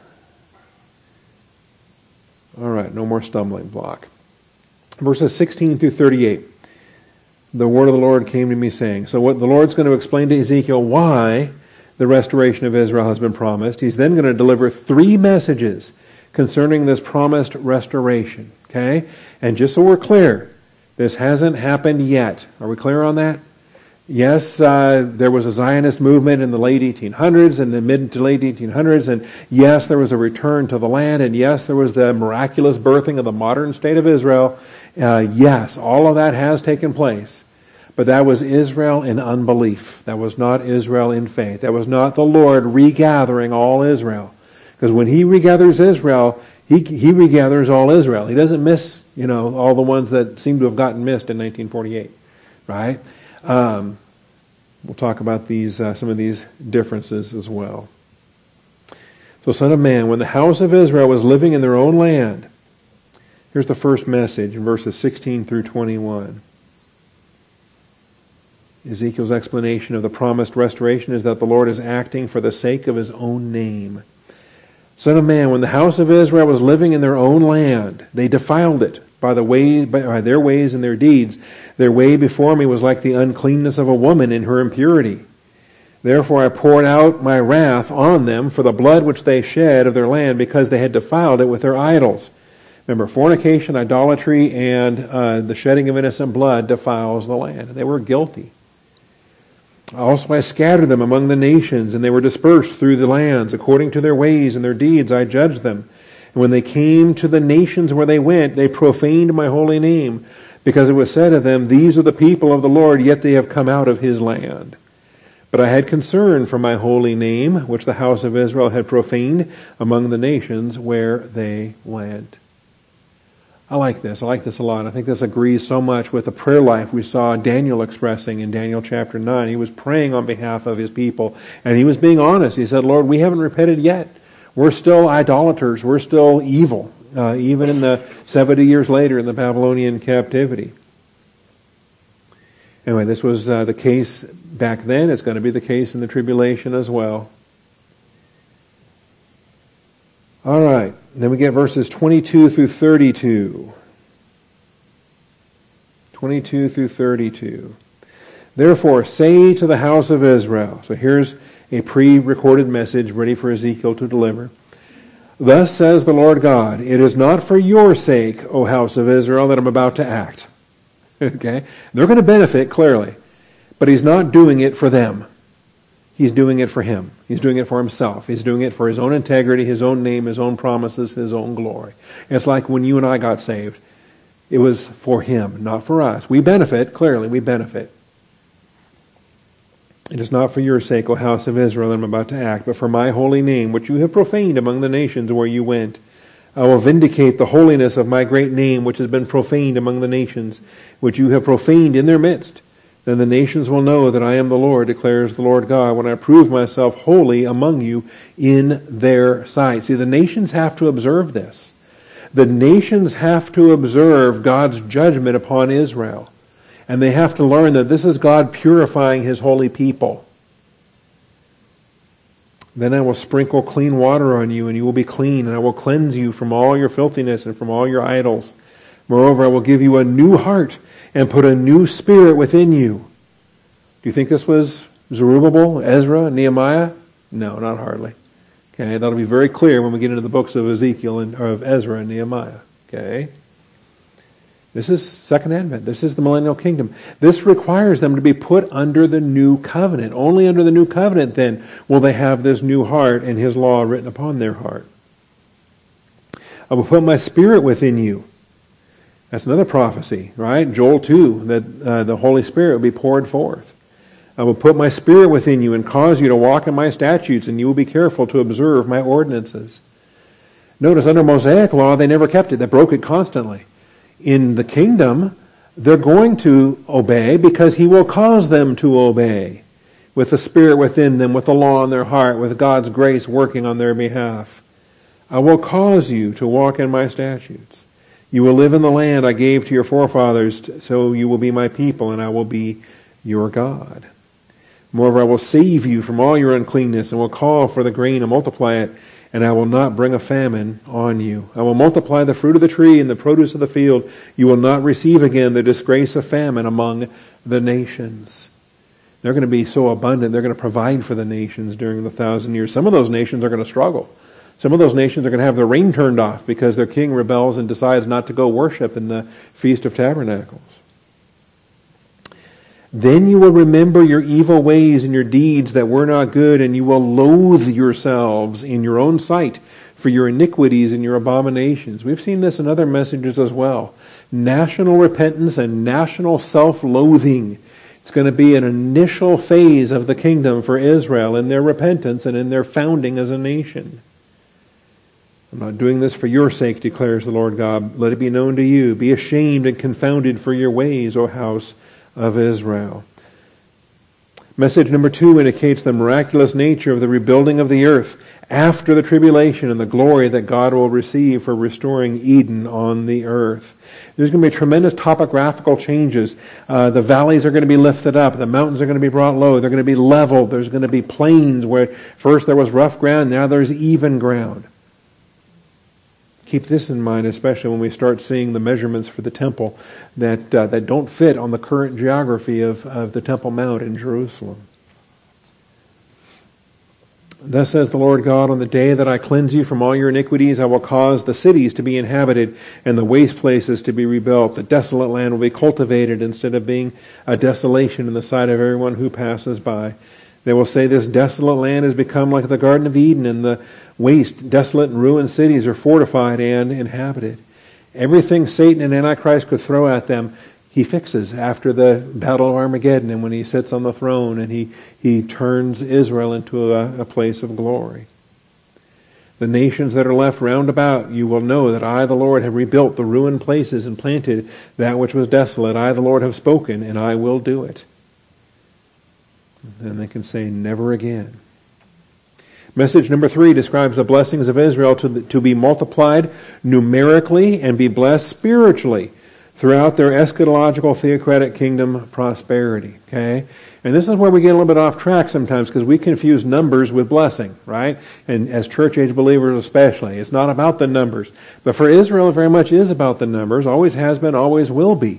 All right, no more stumbling block. Verses sixteen through thirty-eight. The word of the Lord came to me saying. So what the Lord's going to explain to Ezekiel why the restoration of Israel has been promised. He's then going to deliver three messages concerning this promised restoration. Okay? And just so we're clear, this hasn't happened yet. Are we clear on that? Yes, uh, there was a Zionist movement in the late eighteen hundreds and the mid to late eighteen hundreds, and yes, there was a return to the land, and yes, there was the miraculous birthing of the modern state of Israel. Uh, yes, all of that has taken place. But that was Israel in unbelief. That was not Israel in faith. That was not the Lord regathering all Israel. Because when He regathers Israel, He He regathers all Israel. He doesn't miss, you know, all the ones that seem to have gotten missed in nineteen forty-eight, right? Um, we'll talk about these uh, some of these differences as well. So, son of man, when the house of Israel was living in their own land, here's the first message in verses sixteen through twenty-one. Ezekiel's explanation of the promised restoration is that the Lord is acting for the sake of His own name. Son of man, when the house of Israel was living in their own land, they defiled it by the way, by their ways and their deeds. Their way before me was like the uncleanness of a woman in her impurity. Therefore I poured out my wrath on them for the blood which they shed of their land, because they had defiled it with their idols. Remember, fornication, idolatry, and uh, the shedding of innocent blood defiles the land. They were guilty. Also I scattered them among the nations, and they were dispersed through the lands. According to their ways and their deeds I judged them. And when they came to the nations where they went, they profaned my holy name, because it was said of them, These are the people of the Lord, yet they have come out of His land. But I had concern for my holy name, which the house of Israel had profaned among the nations where they went. I like this. I like this a lot. I think this agrees so much with the prayer life we saw Daniel expressing in Daniel chapter nine. He was praying on behalf of his people, and he was being honest. He said, Lord, we haven't repented yet. We're still idolaters. We're still evil, uh, even in the seventy years later in the Babylonian captivity. Anyway, this was uh, the case back then. It's going to be the case in the tribulation as well. All right. Then we get verses twenty-two through thirty-two. twenty-two through thirty-two. Therefore, say to the house of Israel. So here's a pre-recorded message ready for Ezekiel to deliver. Thus says the Lord God, It is not for your sake, O house of Israel, that I'm about to act. Okay? They're going to benefit, clearly. But He's not doing it for them. He's doing it for Him. He's doing it for Himself. He's doing it for His own integrity, His own name, His own promises, His own glory. It's like when you and I got saved. It was for Him, not for us. We benefit, clearly, we benefit. It is not for your sake, O house of Israel, that I'm about to act, but for my holy name, which you have profaned among the nations where you went. I will vindicate the holiness of my great name, which has been profaned among the nations, which you have profaned in their midst. Then the nations will know that I am the Lord, declares the Lord God, when I prove myself holy among you in their sight. See, the nations have to observe this. The nations have to observe God's judgment upon Israel. And they have to learn that this is God purifying His holy people. Then I will sprinkle clean water on you, and you will be clean, and I will cleanse you from all your filthiness and from all your idols. Moreover, I will give you a new heart and put a new spirit within you. Do you think this was Zerubbabel, Ezra, Nehemiah? No, not hardly. Okay, that'll be very clear when we get into the books of Ezekiel and or of Ezra and Nehemiah. Okay, this is Second Advent. This is the millennial kingdom. This requires them to be put under the new covenant. Only under the new covenant, then, will they have this new heart and His law written upon their heart. I will put my spirit within you. That's another prophecy, right? Joel two, that uh, the Holy Spirit will be poured forth. I will put my spirit within you and cause you to walk in my statutes, and you will be careful to observe my ordinances. Notice, under Mosaic law, they never kept it. They broke it constantly. In the kingdom, they're going to obey because he will cause them to obey, with the Spirit within them, with the law in their heart, with God's grace working on their behalf. I will cause you to walk in my statutes. You will live in the land I gave to your forefathers, so you will be my people, and I will be your God. Moreover, I will save you from all your uncleanness, and will call for the grain and multiply it, and I will not bring a famine on you. I will multiply the fruit of the tree and the produce of the field. You will not receive again the disgrace of famine among the nations. They're going to be so abundant, they're going to provide for the nations during the thousand years. Some of those nations are going to struggle. Some of those nations are going to have their rain turned off because their king rebels and decides not to go worship in the Feast of Tabernacles. Then you will remember your evil ways and your deeds that were not good, and you will loathe yourselves in your own sight for your iniquities and your abominations. We've seen this in other messages as well. National repentance and national self-loathing. It's going to be an initial phase of the kingdom for Israel in their repentance and in their founding as a nation. I'm not doing this for your sake, declares the Lord God. Let it be known to you. Be ashamed and confounded for your ways, O house of Israel. Message number two indicates the miraculous nature of the rebuilding of the earth after the tribulation and the glory that God will receive for restoring Eden on the earth. There's going to be tremendous topographical changes. Uh, the valleys are going to be lifted up. The mountains are going to be brought low. They're going to be leveled. There's going to be plains where first there was rough ground, now there's even ground. Keep this in mind, especially when we start seeing the measurements for the temple that uh, that don't fit on the current geography of, of the Temple Mount in Jerusalem. Thus says the Lord God, on the day that I cleanse you from all your iniquities, I will cause the cities to be inhabited and the waste places to be rebuilt. The desolate land will be cultivated instead of being a desolation in the sight of everyone who passes by. They will say, this desolate land has become like the Garden of Eden, and the waste, desolate, and ruined cities are fortified and inhabited. Everything Satan and Antichrist could throw at them, he fixes after the Battle of Armageddon and when he sits on the throne and he, he turns Israel into a, a place of glory. The nations that are left round about, you will know that I, the Lord, have rebuilt the ruined places and planted that which was desolate. I, the Lord, have spoken, and I will do it. And they can say, never again. Message number three describes the blessings of Israel to, the, to be multiplied numerically and be blessed spiritually throughout their eschatological theocratic kingdom prosperity. Okay? And this is where we get a little bit off track sometimes because we confuse numbers with blessing, right? And as church age believers especially, it's not about the numbers. But for Israel, it very much is about the numbers, always has been, always will be.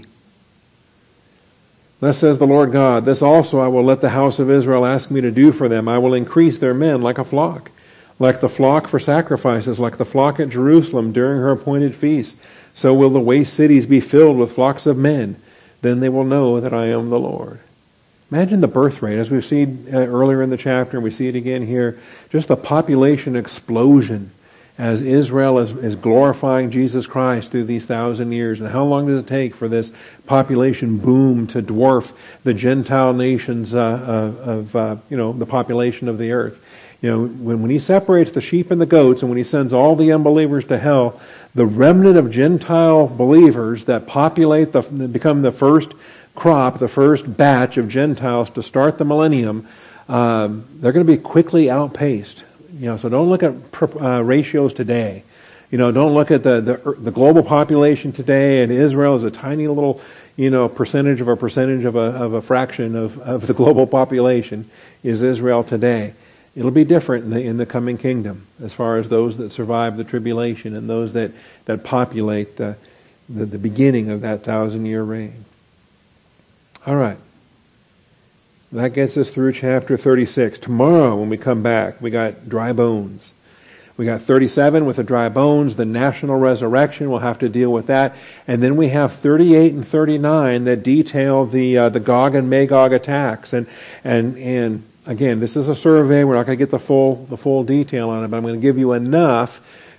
Thus says the Lord God, this also I will let the house of Israel ask me to do for them. I will increase their men like a flock, like the flock for sacrifices, like the flock at Jerusalem during her appointed feasts. So will the waste cities be filled with flocks of men. Then they will know that I am the Lord. Imagine the birth rate, as we've seen uh, earlier in the chapter, and we see it again here, just the population explosion as Israel is, is glorifying Jesus Christ through these thousand years. And how long does it take for this population boom to dwarf the Gentile nations uh, of, of uh, you know, the population of the earth? You know, when, when he separates the sheep and the goats, and when he sends all the unbelievers to hell, the remnant of Gentile believers that populate, the become the first crop, the first batch of Gentiles to start the millennium, um, they're going to be quickly outpaced. You know, so don't look at uh, ratios today. You know, don't look at the, the the global population today, and Israel is a tiny little, you know, percentage of a percentage of a of a fraction of, of the global population is Israel today. It'll be different in the in the coming kingdom as far as those that survive the tribulation and those that, that populate the, the the beginning of that thousand year reign. All right. That gets us through chapter thirty-six. Tomorrow, when we come back, we got dry bones. We got thirty-seven with the dry bones, the national resurrection. We'll have to deal with that. And then we have thirty-eight and thirty-nine that detail the uh, the Gog and Magog attacks. And and and again, this is a survey. We're not going to get the full the full detail on it, but I'm going to give you enough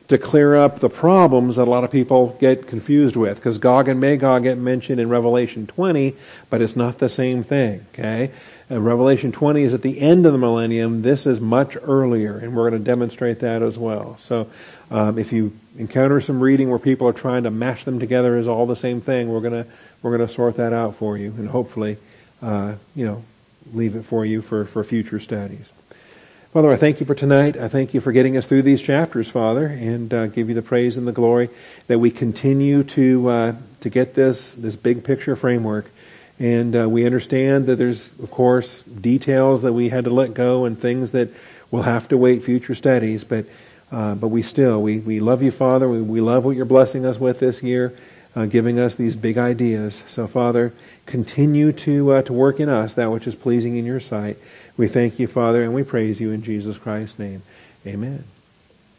to clear up the problems that a lot of people get confused with, because Gog and Magog get mentioned in Revelation twenty, but it's not the same thing, okay? Uh, Revelation twenty is at the end of the millennium. This is much earlier, and we're going to demonstrate that as well. So um, if you encounter some reading where people are trying to mash them together as all the same thing, we're going to we're going to sort that out for you, and hopefully, uh, you know, leave it for you for, for future studies. Father, I thank you for tonight. I thank you for getting us through these chapters, Father, and uh, give you the praise and the glory that we continue to uh, to get this this big picture framework. And uh, we understand that there's, of course, details that we had to let go and things that will have to wait future studies. But uh, but we still, we, we love you, Father. We, we love what you're blessing us with this year, uh, giving us these big ideas. So, Father, continue to uh, to work in us that which is pleasing in your sight. We thank you, Father, and we praise you in Jesus Christ's name. Amen.